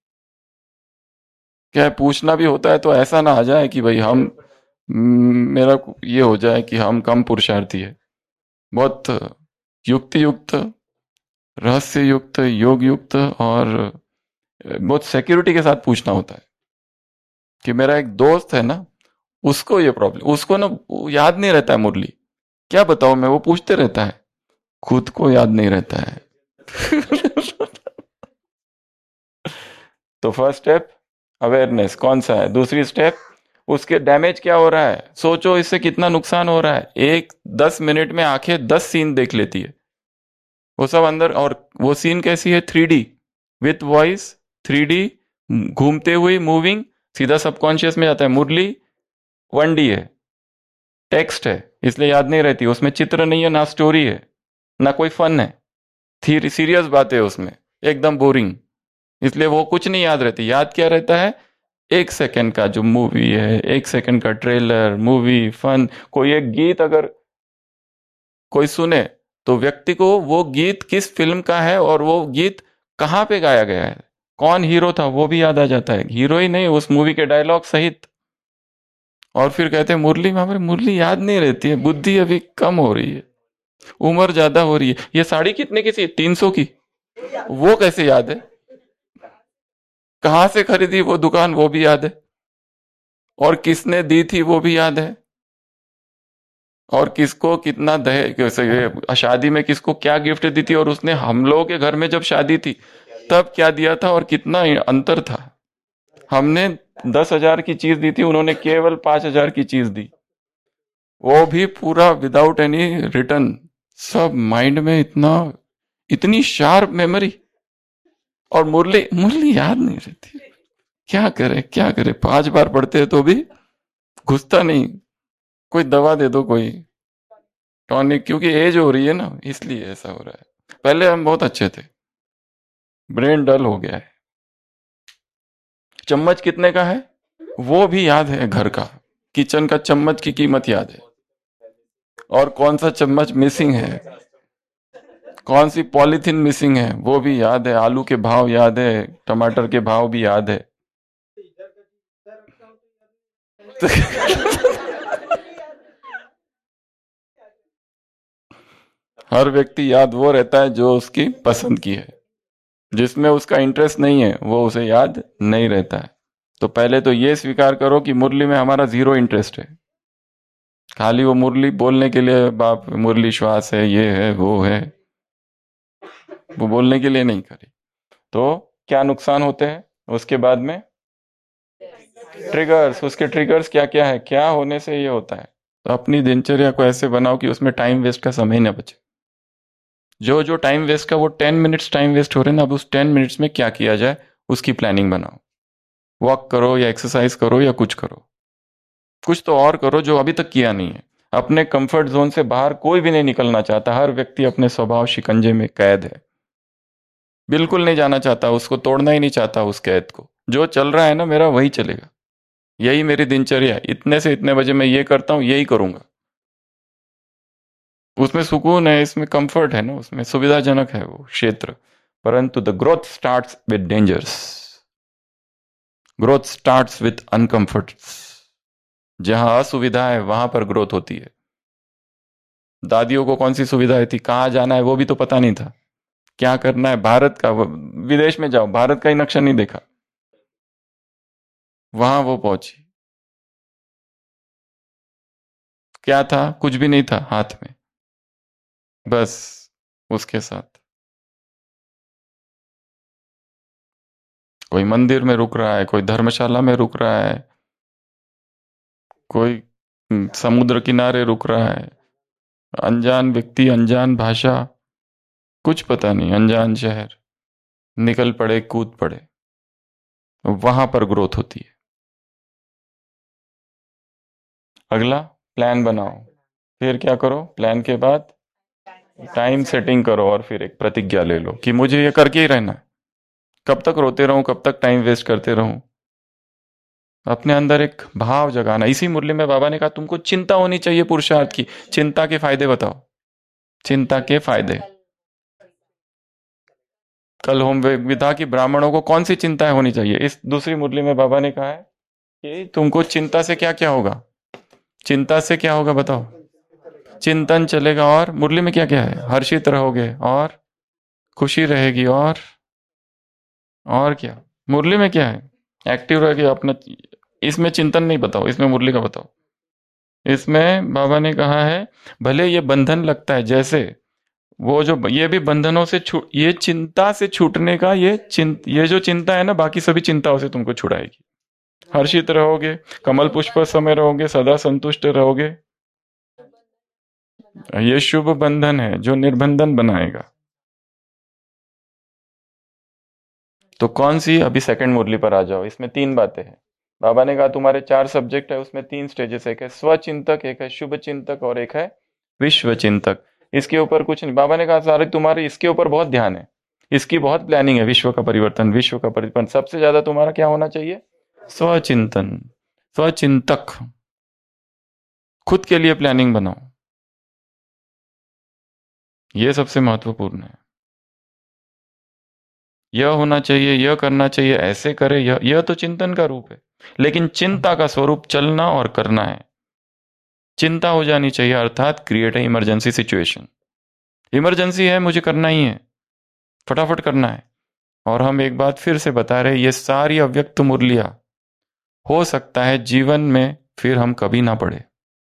क्या है, पूछना भी होता है तो ऐसा ना आ जाए कि भाई हम म, मेरा ये हो जाए कि हम कम पुरुषार्थी है। बहुत युक्ति युक्त, रहस्य युक्त, योग युक्त और बहुत सिक्योरिटी के साथ पूछना होता है। कि मेरा एक दोस्त है ना, उसको ये प्रॉब्लम, उसको ना याद नहीं रहता है मुरली। क्या बताऊं मैं, वो पूछते रहता है, खुद को याद नहीं रहता है। तो फर्स्ट स्टेप अवेयरनेस कौन सा है? दूसरी स्टेप उसके डैमेज क्या हो रहा है, सोचो इससे कितना नुकसान हो रहा है। एक दस मिनट में आंखें दस सीन देख लेती है वो सब अंदर। और वो सीन कैसी है? Three D with voice, three D घूमते हुए मूविंग, सीधा सबकॉन्शियस में जाता है। मुरली वन डी है, टेक्स्ट है, इसलिए याद नहीं रहती। उसमें चित्र नहीं है, ना स्टोरी है, ना कोई फन है, थी सीरियस बात है उसमें, एकदम बोरिंग। इसलिए वो कुछ नहीं याद रहती। याद क्या रहता है? एक सेकंड का जो मूवी है, एक सेकंड का ट्रेलर, मूवी, फन। कोई एक गीत अगर कोई सुने तो व्यक्ति को वो गीत किस फिल्म का है और वो गीत कहाँ पे गाया गया है, कौन हीरो था, वो भी याद आ जाता है। हीरो ही नहीं, उस मूवी के डायलॉग सहित। और फिर कहते हैं मुरली में हमारी मुरली याद नहीं रहती है, बुद्धि अभी कम हो रही है, उम्र ज्यादा हो रही है। ये साड़ी कितने की थी? तीन सौ की। वो कैसे याद है? कहां से खरीदी वो दुकान, वो भी याद है। और किसने दी थी वो भी याद है। और किसको कितना दहेज, शादी में किसको क्या गिफ्ट दी थी, और उसने हम लोगों के घर में जब शादी थी तब क्या दिया था और कितना अंतर था। हमने दस हजार की चीज दी थी, उन्होंने केवल पांच हजार की चीज दी, वो भी पूरा विदाउट एनी रिटर्न। सब माइंड में इतना, इतनी शार्प मेमोरी। और मुरली मुरली याद नहीं रहती। क्या करे क्या करे, पांच बार पढ़ते हैं तो भी घुसता नहीं। कोई दवा दे दो, कोई टॉनिक, क्योंकि एज हो रही है ना, इसलिए ऐसा हो रहा है। पहले हम बहुत अच्छे थे, ब्रेन डल हो गया है। चम्मच कितने का है वो भी याद है, घर का किचन का चम्मच की कीमत याद है। और कौन सा चम्मच मिसिंग है, कौन सी पॉलीथीन मिसिंग है वो भी याद है। आलू के भाव याद है, टमाटर के भाव भी याद है। हर व्यक्ति याद वो रहता है जो उसकी पसंद की है, जिसमें उसका इंटरेस्ट नहीं है वो उसे याद नहीं रहता है। तो पहले तो ये स्वीकार करो कि मुरली में हमारा जीरो इंटरेस्ट है, खाली वो मुरली बोलने के लिए, बाप मुरली श्वास है, ये है वो है, वो बोलने के लिए नहीं करी। तो क्या नुकसान होते हैं उसके बाद में? ट्रिगर्स, उसके ट्रिगर्स क्या क्या है, क्या होने से ये होता है? तो अपनी दिनचर्या को ऐसे बनाओ कि उसमें टाइम वेस्ट का समय न बचे। जो जो टाइम वेस्ट का, वो टेन मिनट्स टाइम वेस्ट हो रहे हैं ना, अब उस टेन मिनट्स में क्या किया जाए उसकी प्लानिंग बनाओ। वॉक करो या एक्सरसाइज करो या कुछ करो, कुछ तो और करो जो अभी तक किया नहीं है। अपने कंफर्ट जोन से बाहर कोई भी नहीं निकलना चाहता, हर व्यक्ति अपने स्वभाव शिकंजे में कैद है, बिल्कुल नहीं जाना चाहता, उसको तोड़ना ही नहीं चाहता उस कैद को। जो चल रहा है ना मेरा वही चलेगा, यही मेरी दिनचर्या है, इतने से इतने बजे मैं ये करता हूं, यही करूंगा। उसमें सुकून है, इसमें कंफर्ट है ना, उसमें सुविधाजनक है वो क्षेत्र। परंतु the growth starts with dangers, growth starts with uncomforts. जहां असुविधा है वहां पर ग्रोथ होती है। दादियों को कौन सी सुविधा थी, कहां जाना है वो भी तो पता नहीं था, क्या करना है, भारत का, विदेश में जाओ भारत का ही नक्शा नहीं देखा, वहां वो पहुंची, क्या था, कुछ भी नहीं था हाथ में, बस उसके साथ कोई मंदिर में रुक रहा है, कोई धर्मशाला में रुक रहा है, कोई हम्म, समुद्र किनारे रुक रहा है, अनजान व्यक्ति, अनजान भाषा, कुछ पता नहीं, अनजान शहर, निकल पड़े, कूद पड़े, वहां पर ग्रोथ होती है। अगला, प्लान बनाओ, फिर क्या करो, प्लान के बाद टाइम सेटिंग करो और फिर एक प्रतिज्ञा ले लो कि मुझे ये करके ही रहना है। कब तक रोते रहूं, कब तक टाइम वेस्ट करते रहूं? अपने अंदर एक भाव जगाना। इसी मुरली में बाबा ने कहा तुमको चिंता होनी चाहिए पुरुषार्थ की। चिंता के फायदे बताओ, चिंता के फायदे। कल होम विदा की ब्राह्मणों को कौन सी चिंताएं होनी चाहिए? इस दूसरी मुरली में बाबा ने कहा है कि तुमको चिंता से क्या क्या होगा, चिंता से क्या होगा बताओ? चिंतन चलेगा, और मुरली में क्या क्या है? हर्षित रहोगे और खुशी रहेगी, और और क्या मुरली में क्या है? एक्टिव रहोगे अपना। इसमें चिंतन नहीं बताओ, इसमें मुरली का बताओ। इसमें बाबा ने कहा है भले ये बंधन लगता है, जैसे वो जो ये भी बंधनों से छूट, ये चिंता से छूटने का, ये चिंत ये जो चिंता है ना, बाकी सभी चिंताओं से तुमको छुड़ाएगी। हर्षित रहोगे, कमल पुष्प समय रहोगे, सदा संतुष्ट रहोगे। ये शुभ बंधन है जो निर्बंधन बनाएगा। तो कौन सी? अभी सेकंड मुरली पर आ जाओ। इसमें तीन बातें हैं। बाबा ने कहा तुम्हारे चार सब्जेक्ट है, उसमें तीन स्टेजेस, एक है स्वचिंतक, एक है शुभ चिंतक, और एक है विश्व चिंतक। इसके ऊपर कुछ नहीं, बाबा ने कहा सारे तुम्हारे इसके ऊपर बहुत ध्यान है, इसकी बहुत प्लानिंग है, विश्व का परिवर्तन, विश्व का परिवर्तन। सबसे ज्यादा तुम्हारा क्या होना चाहिए? स्वचिंतन, स्वचिंतक, खुद के लिए प्लानिंग बनाओ, यह सबसे महत्वपूर्ण है। यह होना चाहिए, यह करना चाहिए, ऐसे करे, यह यह तो चिंतन का रूप है। लेकिन चिंता का स्वरूप चलना और करना है। चिंता हो जानी चाहिए, अर्थात क्रिएट है इमरजेंसी सिचुएशन। इमरजेंसी है, मुझे करना ही है, फटाफट करना है। और हम एक बात फिर से बता रहे, ये सारी अव्यक्त मुरलियां हो सकता है जीवन में फिर हम कभी ना पढ़े,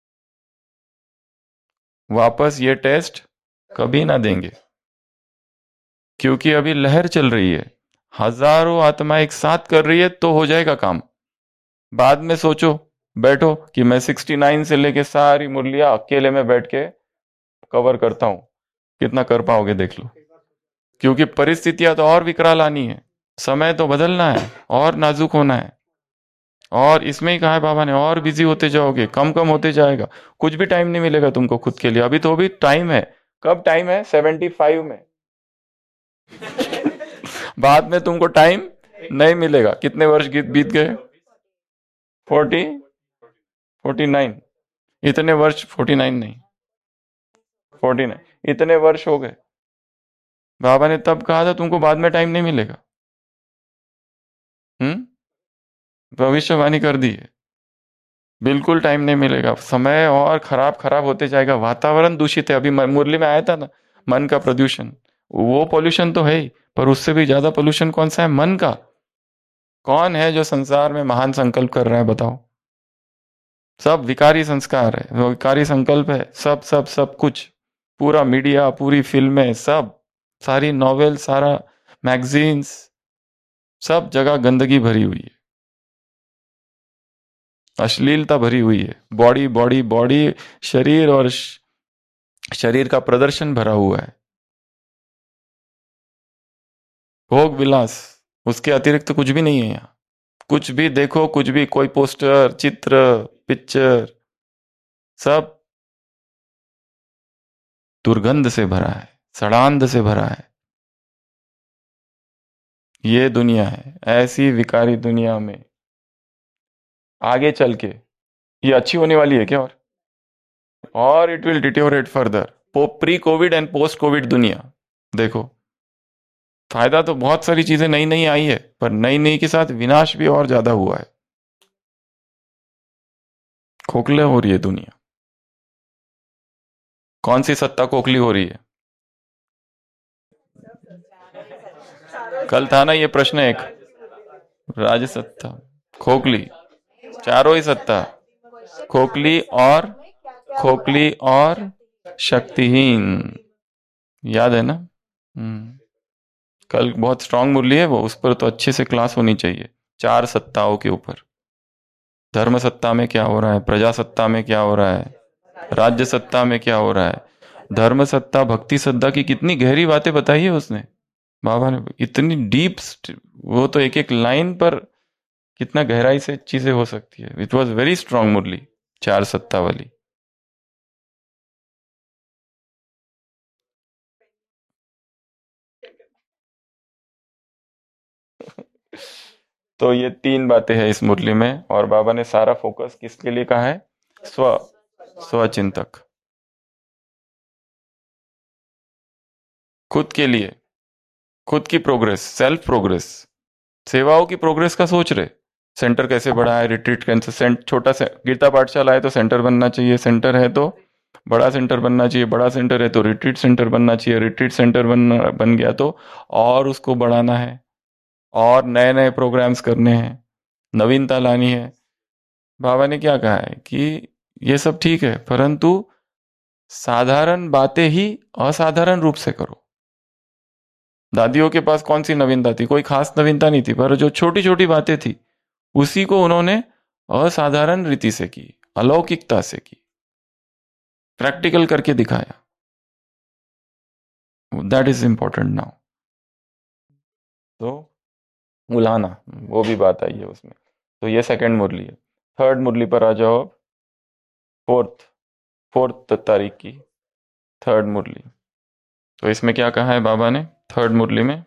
वापस ये टेस्ट कभी ना देंगे, क्योंकि अभी लहर चल रही है, हजारों आत्मा एक साथ कर रही है, तो हो जाएगा काम। बाद में सोचो, बैठो कि मैं सिक्सटी नाइन से लेके सारी मुरलियां अकेले में बैठ के कवर करता हूं, कितना कर पाओगे देख लो। क्योंकि परिस्थितियां तो और विकराल आनी है, समय तो बदलना है, और नाजुक होना है। और इसमें ही कहा है बाबा ने, और बिजी होते जाओगे, कम कम होते जाएगा, कुछ भी टाइम नहीं मिलेगा तुमको खुद के लिए। अभी तो भी टाइम है। कब टाइम है? सेवेंटी फाइव में। बाद में तुमको टाइम नहीं मिलेगा। कितने वर्ष बीत गए? Forty, forty nine. इतने वर्ष, फोर्टी नाइन नहीं, फोर्टी नाइन, इतने वर्ष हो गए। बाबा ने तब कहा था तुमको बाद में टाइम नहीं मिलेगा। हम्म भविष्यवाणी कर दी है। बिल्कुल टाइम नहीं मिलेगा, समय और खराब खराब होते जाएगा। वातावरण दूषित है, अभी म- मुरली में आया था ना, मन का प्रदूषण। वो पोल्यूशन तो है ही, पर उससे भी ज्यादा पोल्यूशन कौन सा है? मन का। कौन है जो संसार में महान संकल्प कर रहा है बताओ? सब विकारी संस्कार है, वो विकारी संकल्प है, सब सब सब कुछ। पूरा मीडिया, पूरी फिल्में, सब, सारी नॉवेल, सारा मैगजीन्स, सब जगह गंदगी भरी हुई है, अश्लीलता भरी हुई है। बॉडी बॉडी बॉडी, शरीर और श- शरीर का प्रदर्शन भरा हुआ है, भोग विलास, उसके अतिरिक्त तो कुछ भी नहीं है यहाँ। कुछ भी देखो, कुछ भी, कोई पोस्टर, चित्र, पिक्चर, सब दुर्गंध से भरा है, सड़ांध से भरा है। ये दुनिया है, ऐसी विकारी दुनिया में आगे चल के ये अच्छी होने वाली है क्या? और और it will deteriorate further. Pre COVID and post COVID दुनिया देखो। फायदा तो बहुत सारी चीजें नई नई आई है, पर नई नई के साथ विनाश भी और ज्यादा हुआ है। खोखले हो रही है दुनिया। कौन सी सत्ता खोखली हो रही है? कल था ना ये प्रश्न एक, राजसत्ता खोखली, चारों ही सत्ता खोखली और खोखली और शक्तिहीन। याद है ना? हम्म। कल बहुत स्ट्रांग मुरली है वो, उस पर तो अच्छे से क्लास होनी चाहिए। चार सत्ताओं के ऊपर, धर्म सत्ता में क्या हो रहा है, प्रजासत्ता में क्या हो रहा है, राज्य सत्ता में क्या हो रहा है। धर्म सत्ता, भक्ति सत्ता की कितनी गहरी बातें बताई है उसने, बाबा ने, इतनी डीप। वो तो एक एक लाइन पर कितना गहराई से चीजें हो सकती है। इट वॉज वेरी स्ट्रांग मुरली, चार सत्ता वाली। तो ये तीन बातें हैं इस मुरली में, और बाबा ने सारा फोकस किसके लिए कहा है? स्व, स्वचिंतक, खुद के लिए, खुद की प्रोग्रेस, सेल्फ प्रोग्रेस, सेवाओं की प्रोग्रेस का सोच रहे। सेंटर कैसे बढ़ाए, रिट्रीट कैसे, सेंट छोटा से गीता पाठशाला है तो सेंटर बनना चाहिए, सेंटर है तो बड़ा सेंटर बनना चाहिए, बड़ा सेंटर है तो रिट्रीट सेंटर बनना चाहिए, रिट्रीट सेंटर बनना बन गया तो और उसको बढ़ाना है, और नए नए प्रोग्राम्स करने हैं, नवीनता लानी है। बाबा ने क्या कहा है कि ये सब ठीक है, परंतु साधारण बातें ही असाधारण रूप से करो। दादियों के पास कौन सी नवीनता थी? कोई खास नवीनता नहीं थी, पर जो छोटी छोटी बातें थी उसी को उन्होंने असाधारण रीति से की, अलौकिकता से की, प्रैक्टिकल करके दिखाया। That is important now. तो उलाना, वो भी बात आई है उसमें। तो ये सेकंड मुरली है। थर्ड मुरली पर आ जाओ। फोर्थ, फोर्थ तारीख की थर्ड मुरली। तो इसमें क्या कहा है बाबा ने थर्ड मुरली में?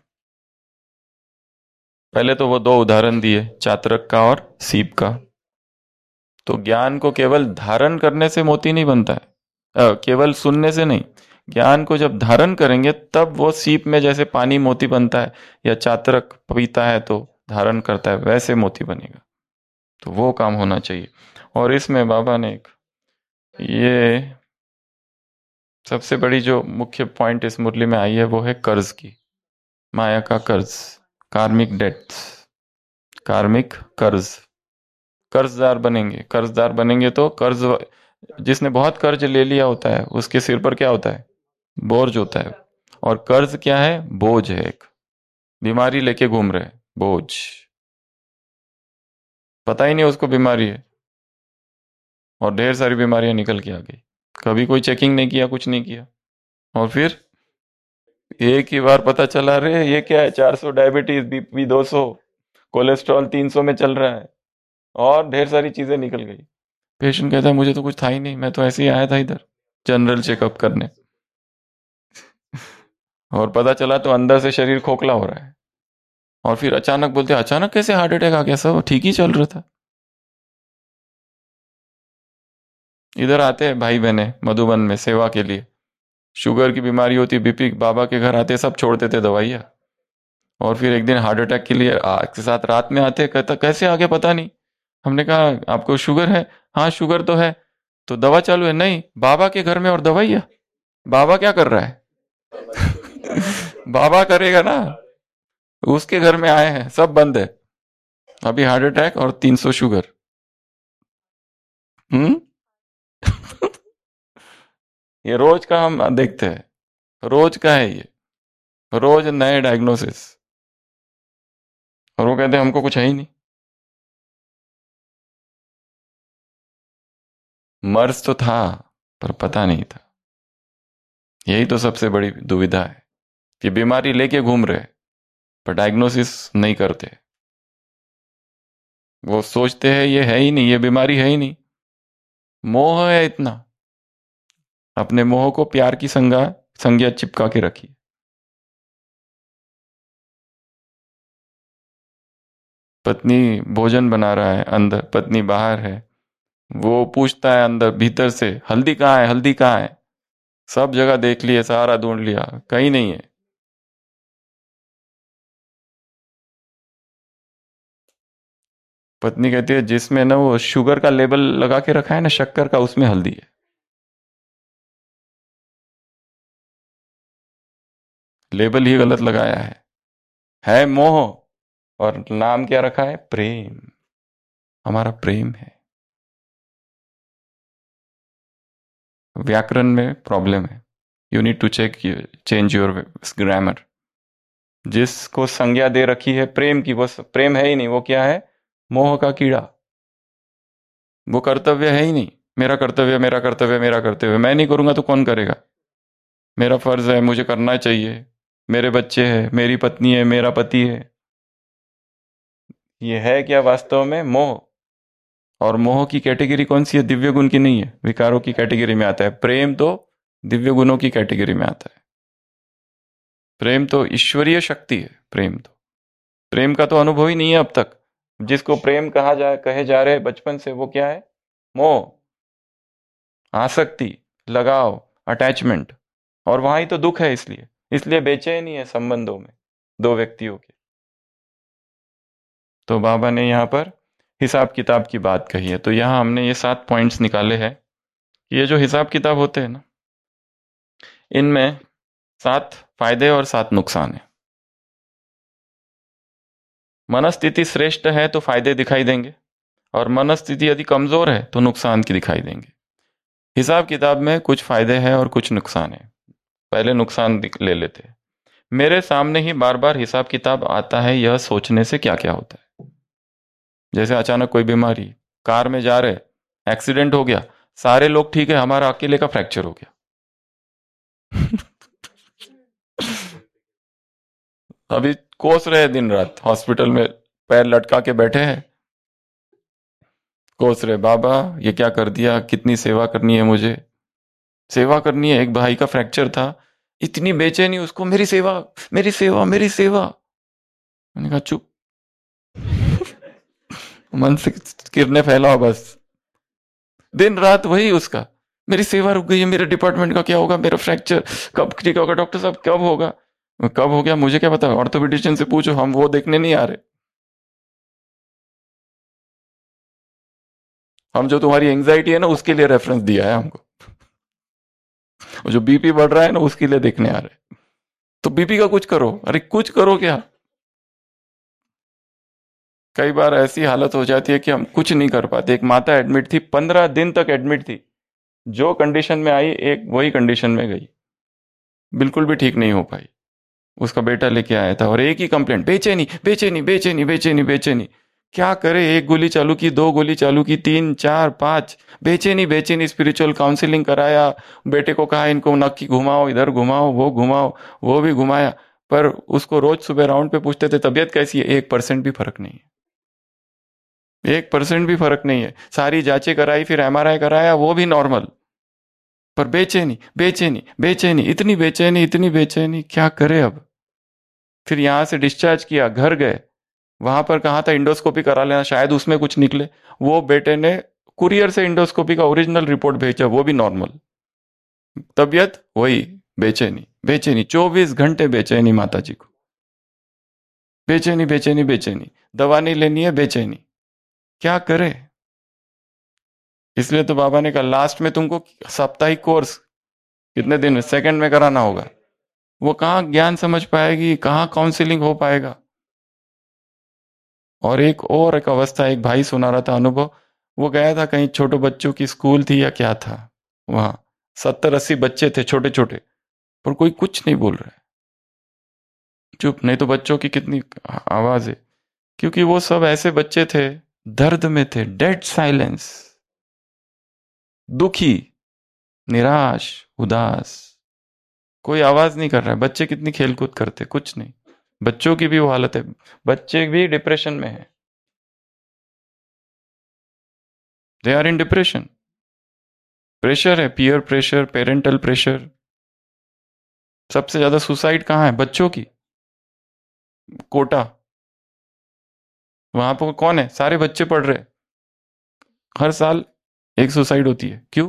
पहले तो वो दो उदाहरण दिए, चातरक का और सीप का। तो ज्ञान को केवल धारण करने से मोती नहीं बनता है, अ, केवल सुनने से नहीं। ज्ञान को जब धारण करेंगे तब वो सीप में जैसे पानी मोती बनता है, या चातरक पपीता है तो धारण करता है, वैसे मोती बनेगा। तो वो काम होना चाहिए। और इसमें बाबा ने एक, ये सबसे बड़ी जो मुख्य पॉइंट इस मुरली में आई है वो है कर्ज की, माया का कर्ज, कार्मिक डेट्स, कार्मिक कर्ज। कर्जदार बनेंगे, कर्जदार बनेंगे तो कर्ज, जिसने बहुत कर्ज ले लिया होता है उसके सिर पर क्या होता है? बोझ होता है। और कर्ज क्या है? बोझ है एक, बीमारी लेके घूम रहे हैं, बोझ, पता ही नहीं उसको बीमारी है, और ढेर सारी बीमारियां निकल के आ गई। कभी कोई चेकिंग नहीं किया, कुछ नहीं किया, और फिर एक ही बार पता चला, रे ये क्या है, चार सौ डायबिटीज, बीपी दो सौ, कोलेस्ट्रॉल तीन सौ में चल रहा है, और ढेर सारी चीजें निकल गई। पेशेंट कहता है मुझे तो कुछ था ही नहीं, मैं तो ऐसे ही आया था इधर जनरल चेकअप करने, और पता चला तो अंदर से शरीर खोखला हो रहा है। और फिर अचानक बोलते, अचानक कैसे हार्ट अटैक आ गया, सब ठीक ही चल रहा था। इधर आते हैं भाई बहने मधुबन में सेवा के लिए, शुगर की बीमारी होती, बीपी, बाबा के घर आते, सब छोड़ देते दवाइयाँ, और फिर एक दिन हार्ट अटैक के लिए आ, के साथ रात में आते, कहता कैसे आ गया पता नहीं। हमने कहा आपको शुगर है? हाँ शुगर तो है। तो दवा चालू है? नहीं, बाबा के घर में और दवाई है। बाबा क्या कर रहा है? बाबा करेगा ना, उसके घर में आए हैं, सब बंद है। अभी हार्ट अटैक और तीन सौ शुगर। हम्म। ये रोज का हम देखते हैं, रोज का है ये, रोज नए डायग्नोसिस। और वो कहते हैं हमको कुछ है ही नहीं। मर्ज तो था पर पता नहीं था। यही तो सबसे बड़ी दुविधा है कि बीमारी लेके घूम रहे पर डायग्नोसिस नहीं करते। वो सोचते हैं ये है ही नहीं, ये बीमारी है ही नहीं। मोह है इतना, अपने मोह को प्यार की संगा संज्ञा चिपका के रखी। पत्नी भोजन बना रहा है, अंदर पत्नी बाहर है, वो पूछता है अंदर भीतर से हल्दी कहाँ है, हल्दी कहाँ है। सब जगह देख लिए, सारा ढूंढ लिया, कहीं नहीं है। पत्नी कहती है जिसमें ना वो शुगर का लेबल लगा के रखा है ना, शक्कर का, उसमें हल्दी है। लेबल ही गलत लगाया है है मोह। और नाम क्या रखा है? प्रेम। हमारा प्रेम है। व्याकरण में प्रॉब्लम है। You need to check, change your grammar. जिसको संज्ञा दे रखी है प्रेम की, वो प्रेम है ही नहीं, वो क्या है? मोह का कीड़ा। वो कर्तव्य है ही नहीं। मेरा कर्तव्य, मेरा कर्तव्य, मेरा कर्तव्य, मैं नहीं करूंगा तो कौन करेगा? मेरा फर्ज है, मुझे करना चाहिए। मेरे बच्चे हैं, मेरी पत्नी है, मेरा पति है। ये है क्या वास्तव में? मोह। और मोह की कैटेगरी कौन सी है? दिव्य गुण की नहीं है, विकारों की कैटेगरी में आता है। प्रेम तो दिव्य गुणों की कैटेगरी में आता है। प्रेम तो ईश्वरीय शक्ति है। प्रेम तो, प्रेम का तो अनुभव ही नहीं है अब तक। जिसको प्रेम कहा जाए, कहे जा रहे बचपन से, वो क्या है? मोह, आसक्ति, लगाव, अटैचमेंट। और वहां ही तो दुख है। इसलिए इसलिए बेचैनी है संबंधों में दो व्यक्तियों के। तो बाबा ने यहाँ पर हिसाब किताब की बात कही है। तो यहाँ हमने ये सात पॉइंट्स निकाले हैं कि ये जो हिसाब किताब होते हैं ना, इनमें सात फायदे और सात नुकसान है। मनस्थिति श्रेष्ठ है तो फायदे दिखाई देंगे, और मनस्थिति यदि कमजोर है तो नुकसान की दिखाई देंगे। हिसाब किताब में कुछ फायदे हैं और कुछ नुकसान है। पहले नुकसान ले लेते हैं। मेरे सामने ही बार बार हिसाब किताब आता है, यह सोचने से क्या क्या होता है। जैसे अचानक कोई बीमारी, कार में जा रहे, एक्सीडेंट हो गया, सारे लोग ठीक है, हमारा अकेले का फ्रैक्चर हो गया। अभी कोस रहे दिन रात हॉस्पिटल में, पैर लटका के बैठे हैं, कोस रहे, बाबा ये क्या कर दिया, कितनी सेवा करनी है मुझे, सेवा करनी है। एक भाई का फ्रैक्चर था, इतनी बेचैनी उसको, मेरी सेवा, मेरी सेवा, मेरी सेवा। मैंने कहा चुप। मन से किरने फैलाओ बस। दिन रात वही उसका, मेरी सेवा रुक गई है, मेरे डिपार्टमेंट का क्या होगा, मेरा फ्रैक्चर कब ठीक होगा, डॉक्टर साहब कब होगा। कब हो गया मुझे क्या पता, ऑर्थोपेडिशियन से पूछो, हम वो देखने नहीं आ रहे। हम जो तुम्हारी एंग्जाइटी है ना उसके लिए रेफरेंस दिया है हमको, और जो बीपी बढ़ रहा है ना उसके लिए देखने आ रहे। तो बीपी का कुछ करो, अरे कुछ करो क्या। कई बार ऐसी हालत हो जाती है कि हम कुछ नहीं कर पाते। एक माता एडमिट थी, पंद्रह दिन तक एडमिट थी। जो कंडीशन में आई एक वही कंडीशन में गई, बिल्कुल भी ठीक नहीं हो पाई। उसका बेटा लेके आया था और एक ही कंप्लेंट, बेचैनी बेचैनी बेचैनी बेचैनी बेचैनी। क्या करे, एक गोली चालू की, दो गोली चालू की, तीन चार पांच, बेचैनी बेचैनी। स्पिरिचुअल काउंसलिंग कराया, बेटे को कहा इनको नक्की घुमाओ, इधर घुमाओ, वो घुमाओ, वो भी घुमाया। पर उसको रोज सुबह राउंड पे पूछते थे तबीयत कैसी है, एक परसेंट भी फर्क नहीं है। एक परसेंट भी फर्क नहीं है। सारी जांचें कराई, फिर एमआरआई कराया, वो भी नॉर्मल। पर बेचैनी बेचैनी बेचैनी, इतनी बेचैनी इतनी बेचैनी, क्या करे अब। फिर यहां से डिस्चार्ज किया, घर गए, वहां पर कहा था इंडोस्कोपी करा लेना, शायद उसमें कुछ निकले। वो बेटे ने कुरियर से इंडोस्कोपी का ओरिजिनल रिपोर्ट भेजा, वो भी नॉर्मल। तबीयत वही, बेचैनी बेचैनी, चौबीस घंटे बेचैनी माता जी को, बेचैनी बेचैनी बेचैनी। दवा नहीं लेनी है, बेचैनी। क्या करे? इसलिए तो बाबा ने कहा लास्ट में तुमको साप्ताहिक कोर्स कितने दिन में, सेकंड में कराना होगा। वो कहाँ ज्ञान समझ पाएगी, कहाँ काउंसलिंग हो पाएगा। और एक और एक अवस्था, एक भाई सुना रहा था अनुभव, वो गया था कहीं, छोटे बच्चों की स्कूल थी या क्या था, वहां सत्तर अस्सी बच्चे थे छोटे छोटे, पर कोई कुछ नहीं बोल रहा है, चुप। नहीं तो बच्चों की कितनी आवाज है, क्योंकि वो सब ऐसे बच्चे थे, दर्द में थे, डेड साइलेंस, दुखी, निराश, उदास, कोई आवाज नहीं कर रहा है। बच्चे कितनी खेलकूद करते, कुछ नहीं। बच्चों की भी वो हालत है, बच्चे भी डिप्रेशन में है, they are in depression. Pressure है, पीयर प्रेशर, पेरेंटल प्रेशर। सबसे ज्यादा सुसाइड कहाँ है? बच्चों की। कोटा, वहां पर कौन है? सारे बच्चे पढ़ रहे, हर साल एक सुसाइड होती है। क्यों?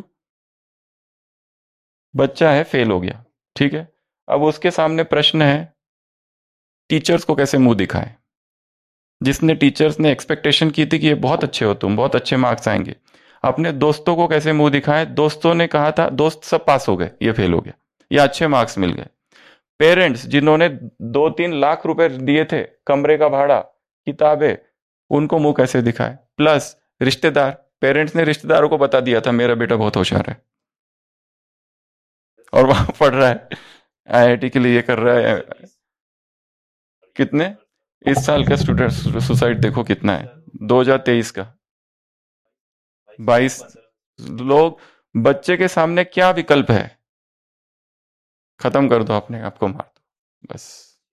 बच्चा है, फेल हो गया, ठीक है, अब उसके सामने प्रश्न है, टीचर्स को कैसे मुंह दिखाए? जिसने टीचर्स ने एक्सपेक्टेशन की थी कि ये बहुत अच्छे हो, तुम बहुत अच्छे मार्क्स आएंगे, अपने दोस्तों को कैसे मुंह दिखाए? दोस्तों ने कहा था, दोस्त सब पास हो गए, ये फेल हो गया, ये अच्छे मार्क्स मिल गए। पेरेंट्स जिन्होंने दो तीन लाख रुपए दिए थे, कमरे का भाड़ा, किताबें, उनको मुंह कैसे दिखाए? प्लस रिश्तेदार, पेरेंट्स ने रिश्तेदारों को बता दिया था मेरा बेटा बहुत होशियार है, और वहां पढ़ रहा है, आईआईटी के लिए ये कर रहा है। कितने इस साल का स्टूडेंट सुसाइड देखो कितना है, दो हज़ार तेईस का बाईस लोग। बच्चे के सामने क्या विकल्प है? खत्म कर दो, अपने आप को मार दो, बस।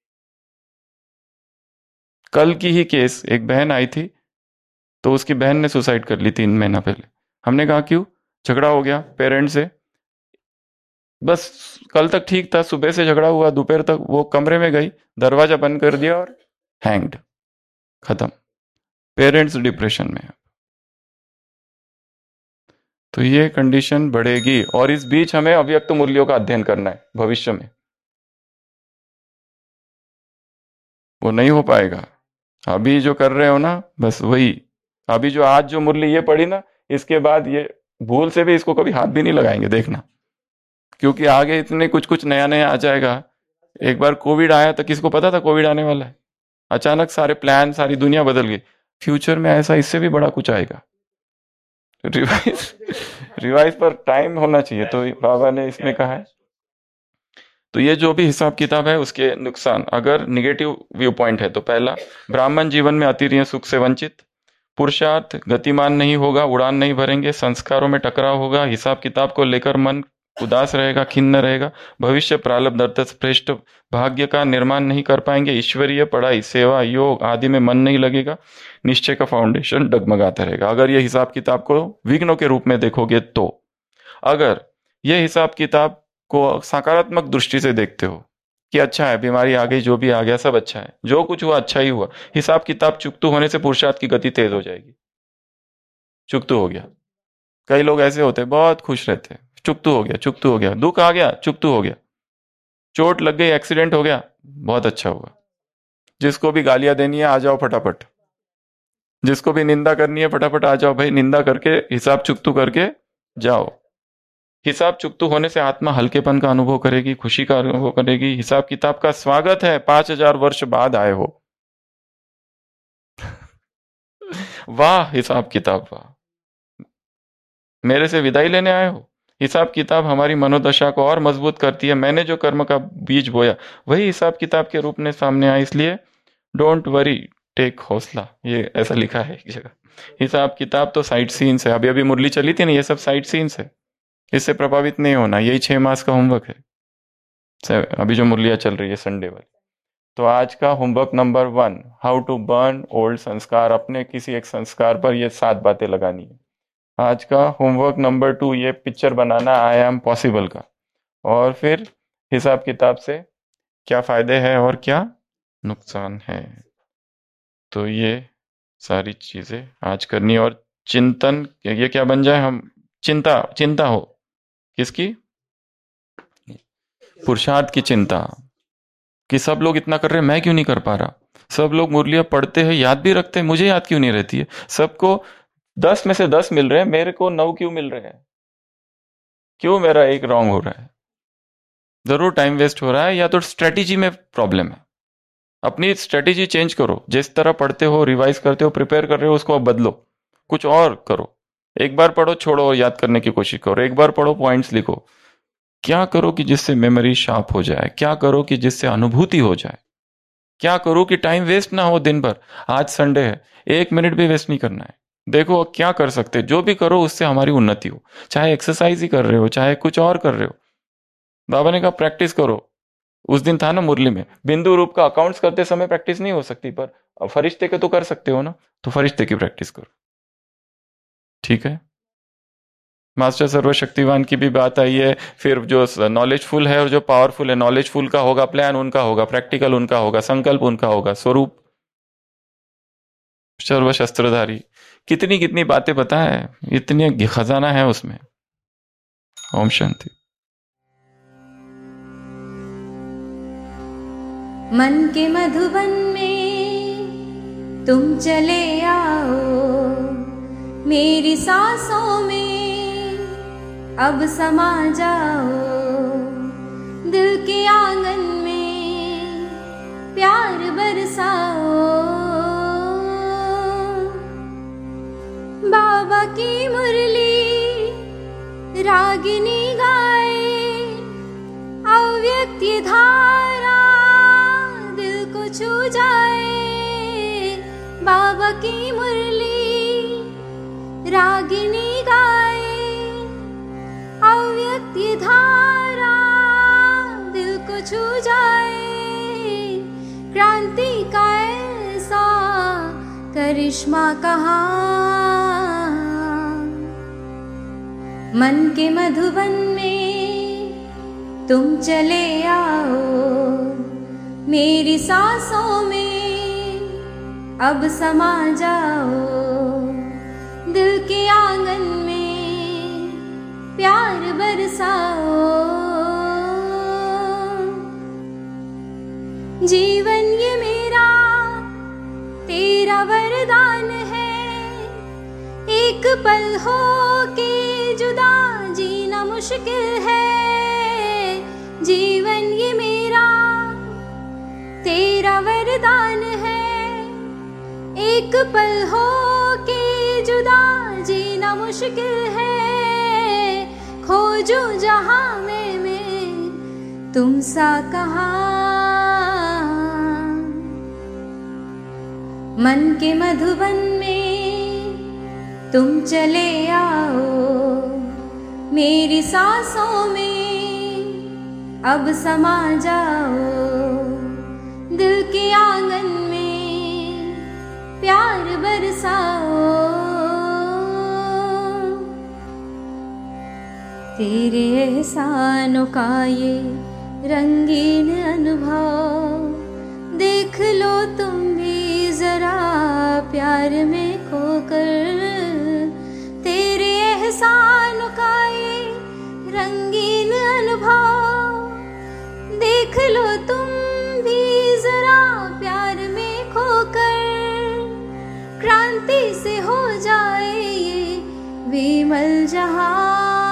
कल की ही केस, एक बहन आई थी, तो उसकी बहन ने सुसाइड कर ली तीन महीना पहले। हमने कहा क्यों? झगड़ा हो गया पेरेंट्स से, बस कल तक ठीक था, सुबह से झगड़ा हुआ, दोपहर तक वो कमरे में गई, दरवाजा बंद कर दिया और हैंग्ड, खत्म। पेरेंट्स डिप्रेशन में है। तो ये कंडीशन बढ़ेगी, और इस बीच हमें अव्यक्त मूल्यों का अध्ययन करना है भविष्य में। वो नहीं हो पाएगा अभी जो कर रहे हो ना, बस वही। अभी जो आज जो मुरली ये पड़ी ना, इसके बाद ये भूल से भी इसको कभी हाथ भी नहीं लगाएंगे, देखना, क्योंकि आगे इतने कुछ कुछ नया नया आ जाएगा। एक बार कोविड आया तो किसको पता था कोविड आने वाला है? अचानक सारे प्लान, सारी दुनिया बदल गई। फ्यूचर में ऐसा इससे भी बड़ा कुछ आएगा। रिवाइज रिवाइज पर टाइम होना चाहिए, तो बाबा ने इसमें कहा है। तो ये जो भी हिसाब किताब है उसके नुकसान, अगर निगेटिव व्यू पॉइंट है, तो पहला, ब्राह्मण जीवन में अतिरिक्त सुख से वंचित, पुरुषार्थ गतिमान नहीं होगा, उड़ान नहीं भरेंगे, संस्कारों में टकराव होगा, हिसाब किताब को लेकर मन उदास रहेगा, खिन्न रहेगा, भविष्य प्रारब्ध अर्थ श्रेष्ठ भाग्य का निर्माण नहीं कर पाएंगे, ईश्वरीय पढ़ाई, सेवा, योग आदि में मन नहीं लगेगा, निश्चय का फाउंडेशन डगमगाता रहेगा। अगर ये हिसाब किताब को विघ्नों के रूप में देखोगे तो। अगर ये हिसाब किताब को सकारात्मक दृष्टि से देखते हो कि अच्छा है, बीमारी आ गई, जो भी आ गया सब अच्छा है, जो कुछ हुआ अच्छा ही हुआ, हिसाब किताब चुकतू होने से पुरुषार्थ की गति तेज हो जाएगी। चुकतू हो गया, कई लोग ऐसे होते हैं बहुत खुश रहते हैं, चुकतू हो गया, चुकतू हो गया, दुख आ गया, चुकतू हो गया, चोट लग गई, एक्सीडेंट हो गया, बहुत अच्छा हुआ। जिसको भी गालियां देनी है आ जाओ फटाफट, जिसको भी निंदा करनी है फटाफट आ जाओ भाई, निंदा करके हिसाब चुकतू करके जाओ। हिसाब चुकतू होने से आत्मा हल्केपन का अनुभव करेगी, खुशी का अनुभव करेगी। हिसाब किताब का स्वागत है, पांच हजार वर्ष बाद आए हो। वाह हिसाब किताब, वाह, मेरे से विदाई लेने आए हो। हिसाब किताब हमारी मनोदशा को और मजबूत करती है। मैंने जो कर्म का बीज बोया वही हिसाब किताब के रूप में सामने आया, इसलिए डोंट वरी, टेक हौसला, ये ऐसा लिखा है एक जगह। हिसाब किताब तो साइड सीन्स है, अभी अभी मुरली चली थी ना, ये सब साइड सीन्स है, इससे प्रभावित नहीं होना, यही छह मास का होमवर्क है अभी जो मुरलियां चल रही है संडे वाली। तो आज का homework number one, how to burn old संस्कार, अपने किसी एक संस्कार पर ये सात बातें लगानी है। आज का होमवर्क नंबर टू, ये पिक्चर बनाना आई एम पॉसिबल का, और फिर हिसाब किताब से क्या फायदे हैं और क्या नुकसान है। तो ये सारी चीजें आज करनी, और चिंतन, ये क्या बन जाए हम, चिंता, चिंता हो किसकी? पुरुषार्थ की चिंता, कि सब लोग इतना कर रहे हैं मैं क्यों नहीं कर पा रहा, सब लोग मुरलियां पढ़ते हैं, याद भी रखते हैं, मुझे याद क्यों नहीं रहती है? सबको दस में से दस मिल रहे हैं, मेरे को नौ क्यों मिल रहे हैं? क्यों मेरा एक रॉन्ग हो रहा है? जरूर टाइम वेस्ट हो रहा है, या तो स्ट्रेटेजी में प्रॉब्लम है। अपनी स्ट्रेटेजी चेंज करो। जिस तरह पढ़ते हो, रिवाइज करते हो, प्रिपेयर कर रहे हो, उसको अब बदलो, कुछ और करो। एक बार पढ़ो, छोड़ो और याद करने की कोशिश करो। एक बार पढ़ो, पॉइंट्स लिखो। क्या करो कि जिससे मेमोरी शार्प हो जाए? क्या करो कि जिससे अनुभूति हो जाए? क्या करो कि टाइम वेस्ट ना हो दिन भर? आज संडे है, एक मिनट भी वेस्ट नहीं करना है। देखो क्या कर सकते, जो भी करो उससे हमारी उन्नति हो। चाहे एक्सरसाइज ही कर रहे हो, चाहे कुछ और कर रहे हो। बाबा ने कहा प्रैक्टिस करो। उस दिन था ना मुरली में, बिंदु रूप का अकाउंट्स करते समय प्रैक्टिस नहीं हो सकती, पर फरिश्ते के तो कर सकते हो ना, तो फरिश्ते की प्रैक्टिस करो। ठीक है। मास्टर सर्वशक्तिवान की भी बात आई है। फिर जो नॉलेजफुल है और जो पावरफुल है, नॉलेजफुल का होगा प्लान, उनका होगा प्रैक्टिकल, उनका होगा संकल्प, उनका होगा स्वरूप। सर्वशस्त्रधारी, कितनी कितनी बातें पता है, इतनी खजाना है उसमें। ओम शांति। मन के मधुबन में तुम चले आओ, मेरी सांसों में अब समा जाओ। दिल के आंगन में प्यार बरसाओ। बाबा की मुरली रागिनी गाए, अव्यक्त ये धारा दिल को छू जाए। बाबा की मुरली रागिनी गाए, अव्यक्त ये धारा दिल को छू जाए। क्रांति का ऐसा करिश्मा कहाँ, मन के मधुबन में तुम चले आओ। मेरी सांसों में अब समा जाओ। दिल के आंगन में प्यार बरसाओ। जीवन ये मेरा तेरा वरदान है, एक पल हो के जुदा जीना मुश्किल है। जीवन ये मेरा तेरा वरदान है, एक पल हो के जुदा जीना मुश्किल है। खोजूं जहां में मैं तुम सा कहाँ, मन के मधुबन में तुम चले आओ। मेरी सांसों में अब समा जाओ। दिल के आंगन में प्यार बरसाओ। तेरे एहसानों का ये रंगीन अनुभव देख लो तुम भी जरा प्यार में खोकर। तेरे एहसानों का ये रंगीन अनुभव देख लो तुम भी जरा प्यार में खोकर। क्रांति से हो जाए ये विमल जहां,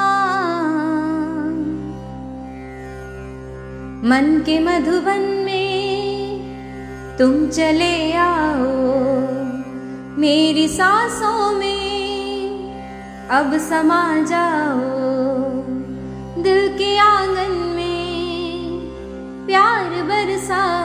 मन के मधुबन में तुम चले आओ। मेरी सांसों में अब समा जाओ। दिल के आंगन में प्यार बरसाओ।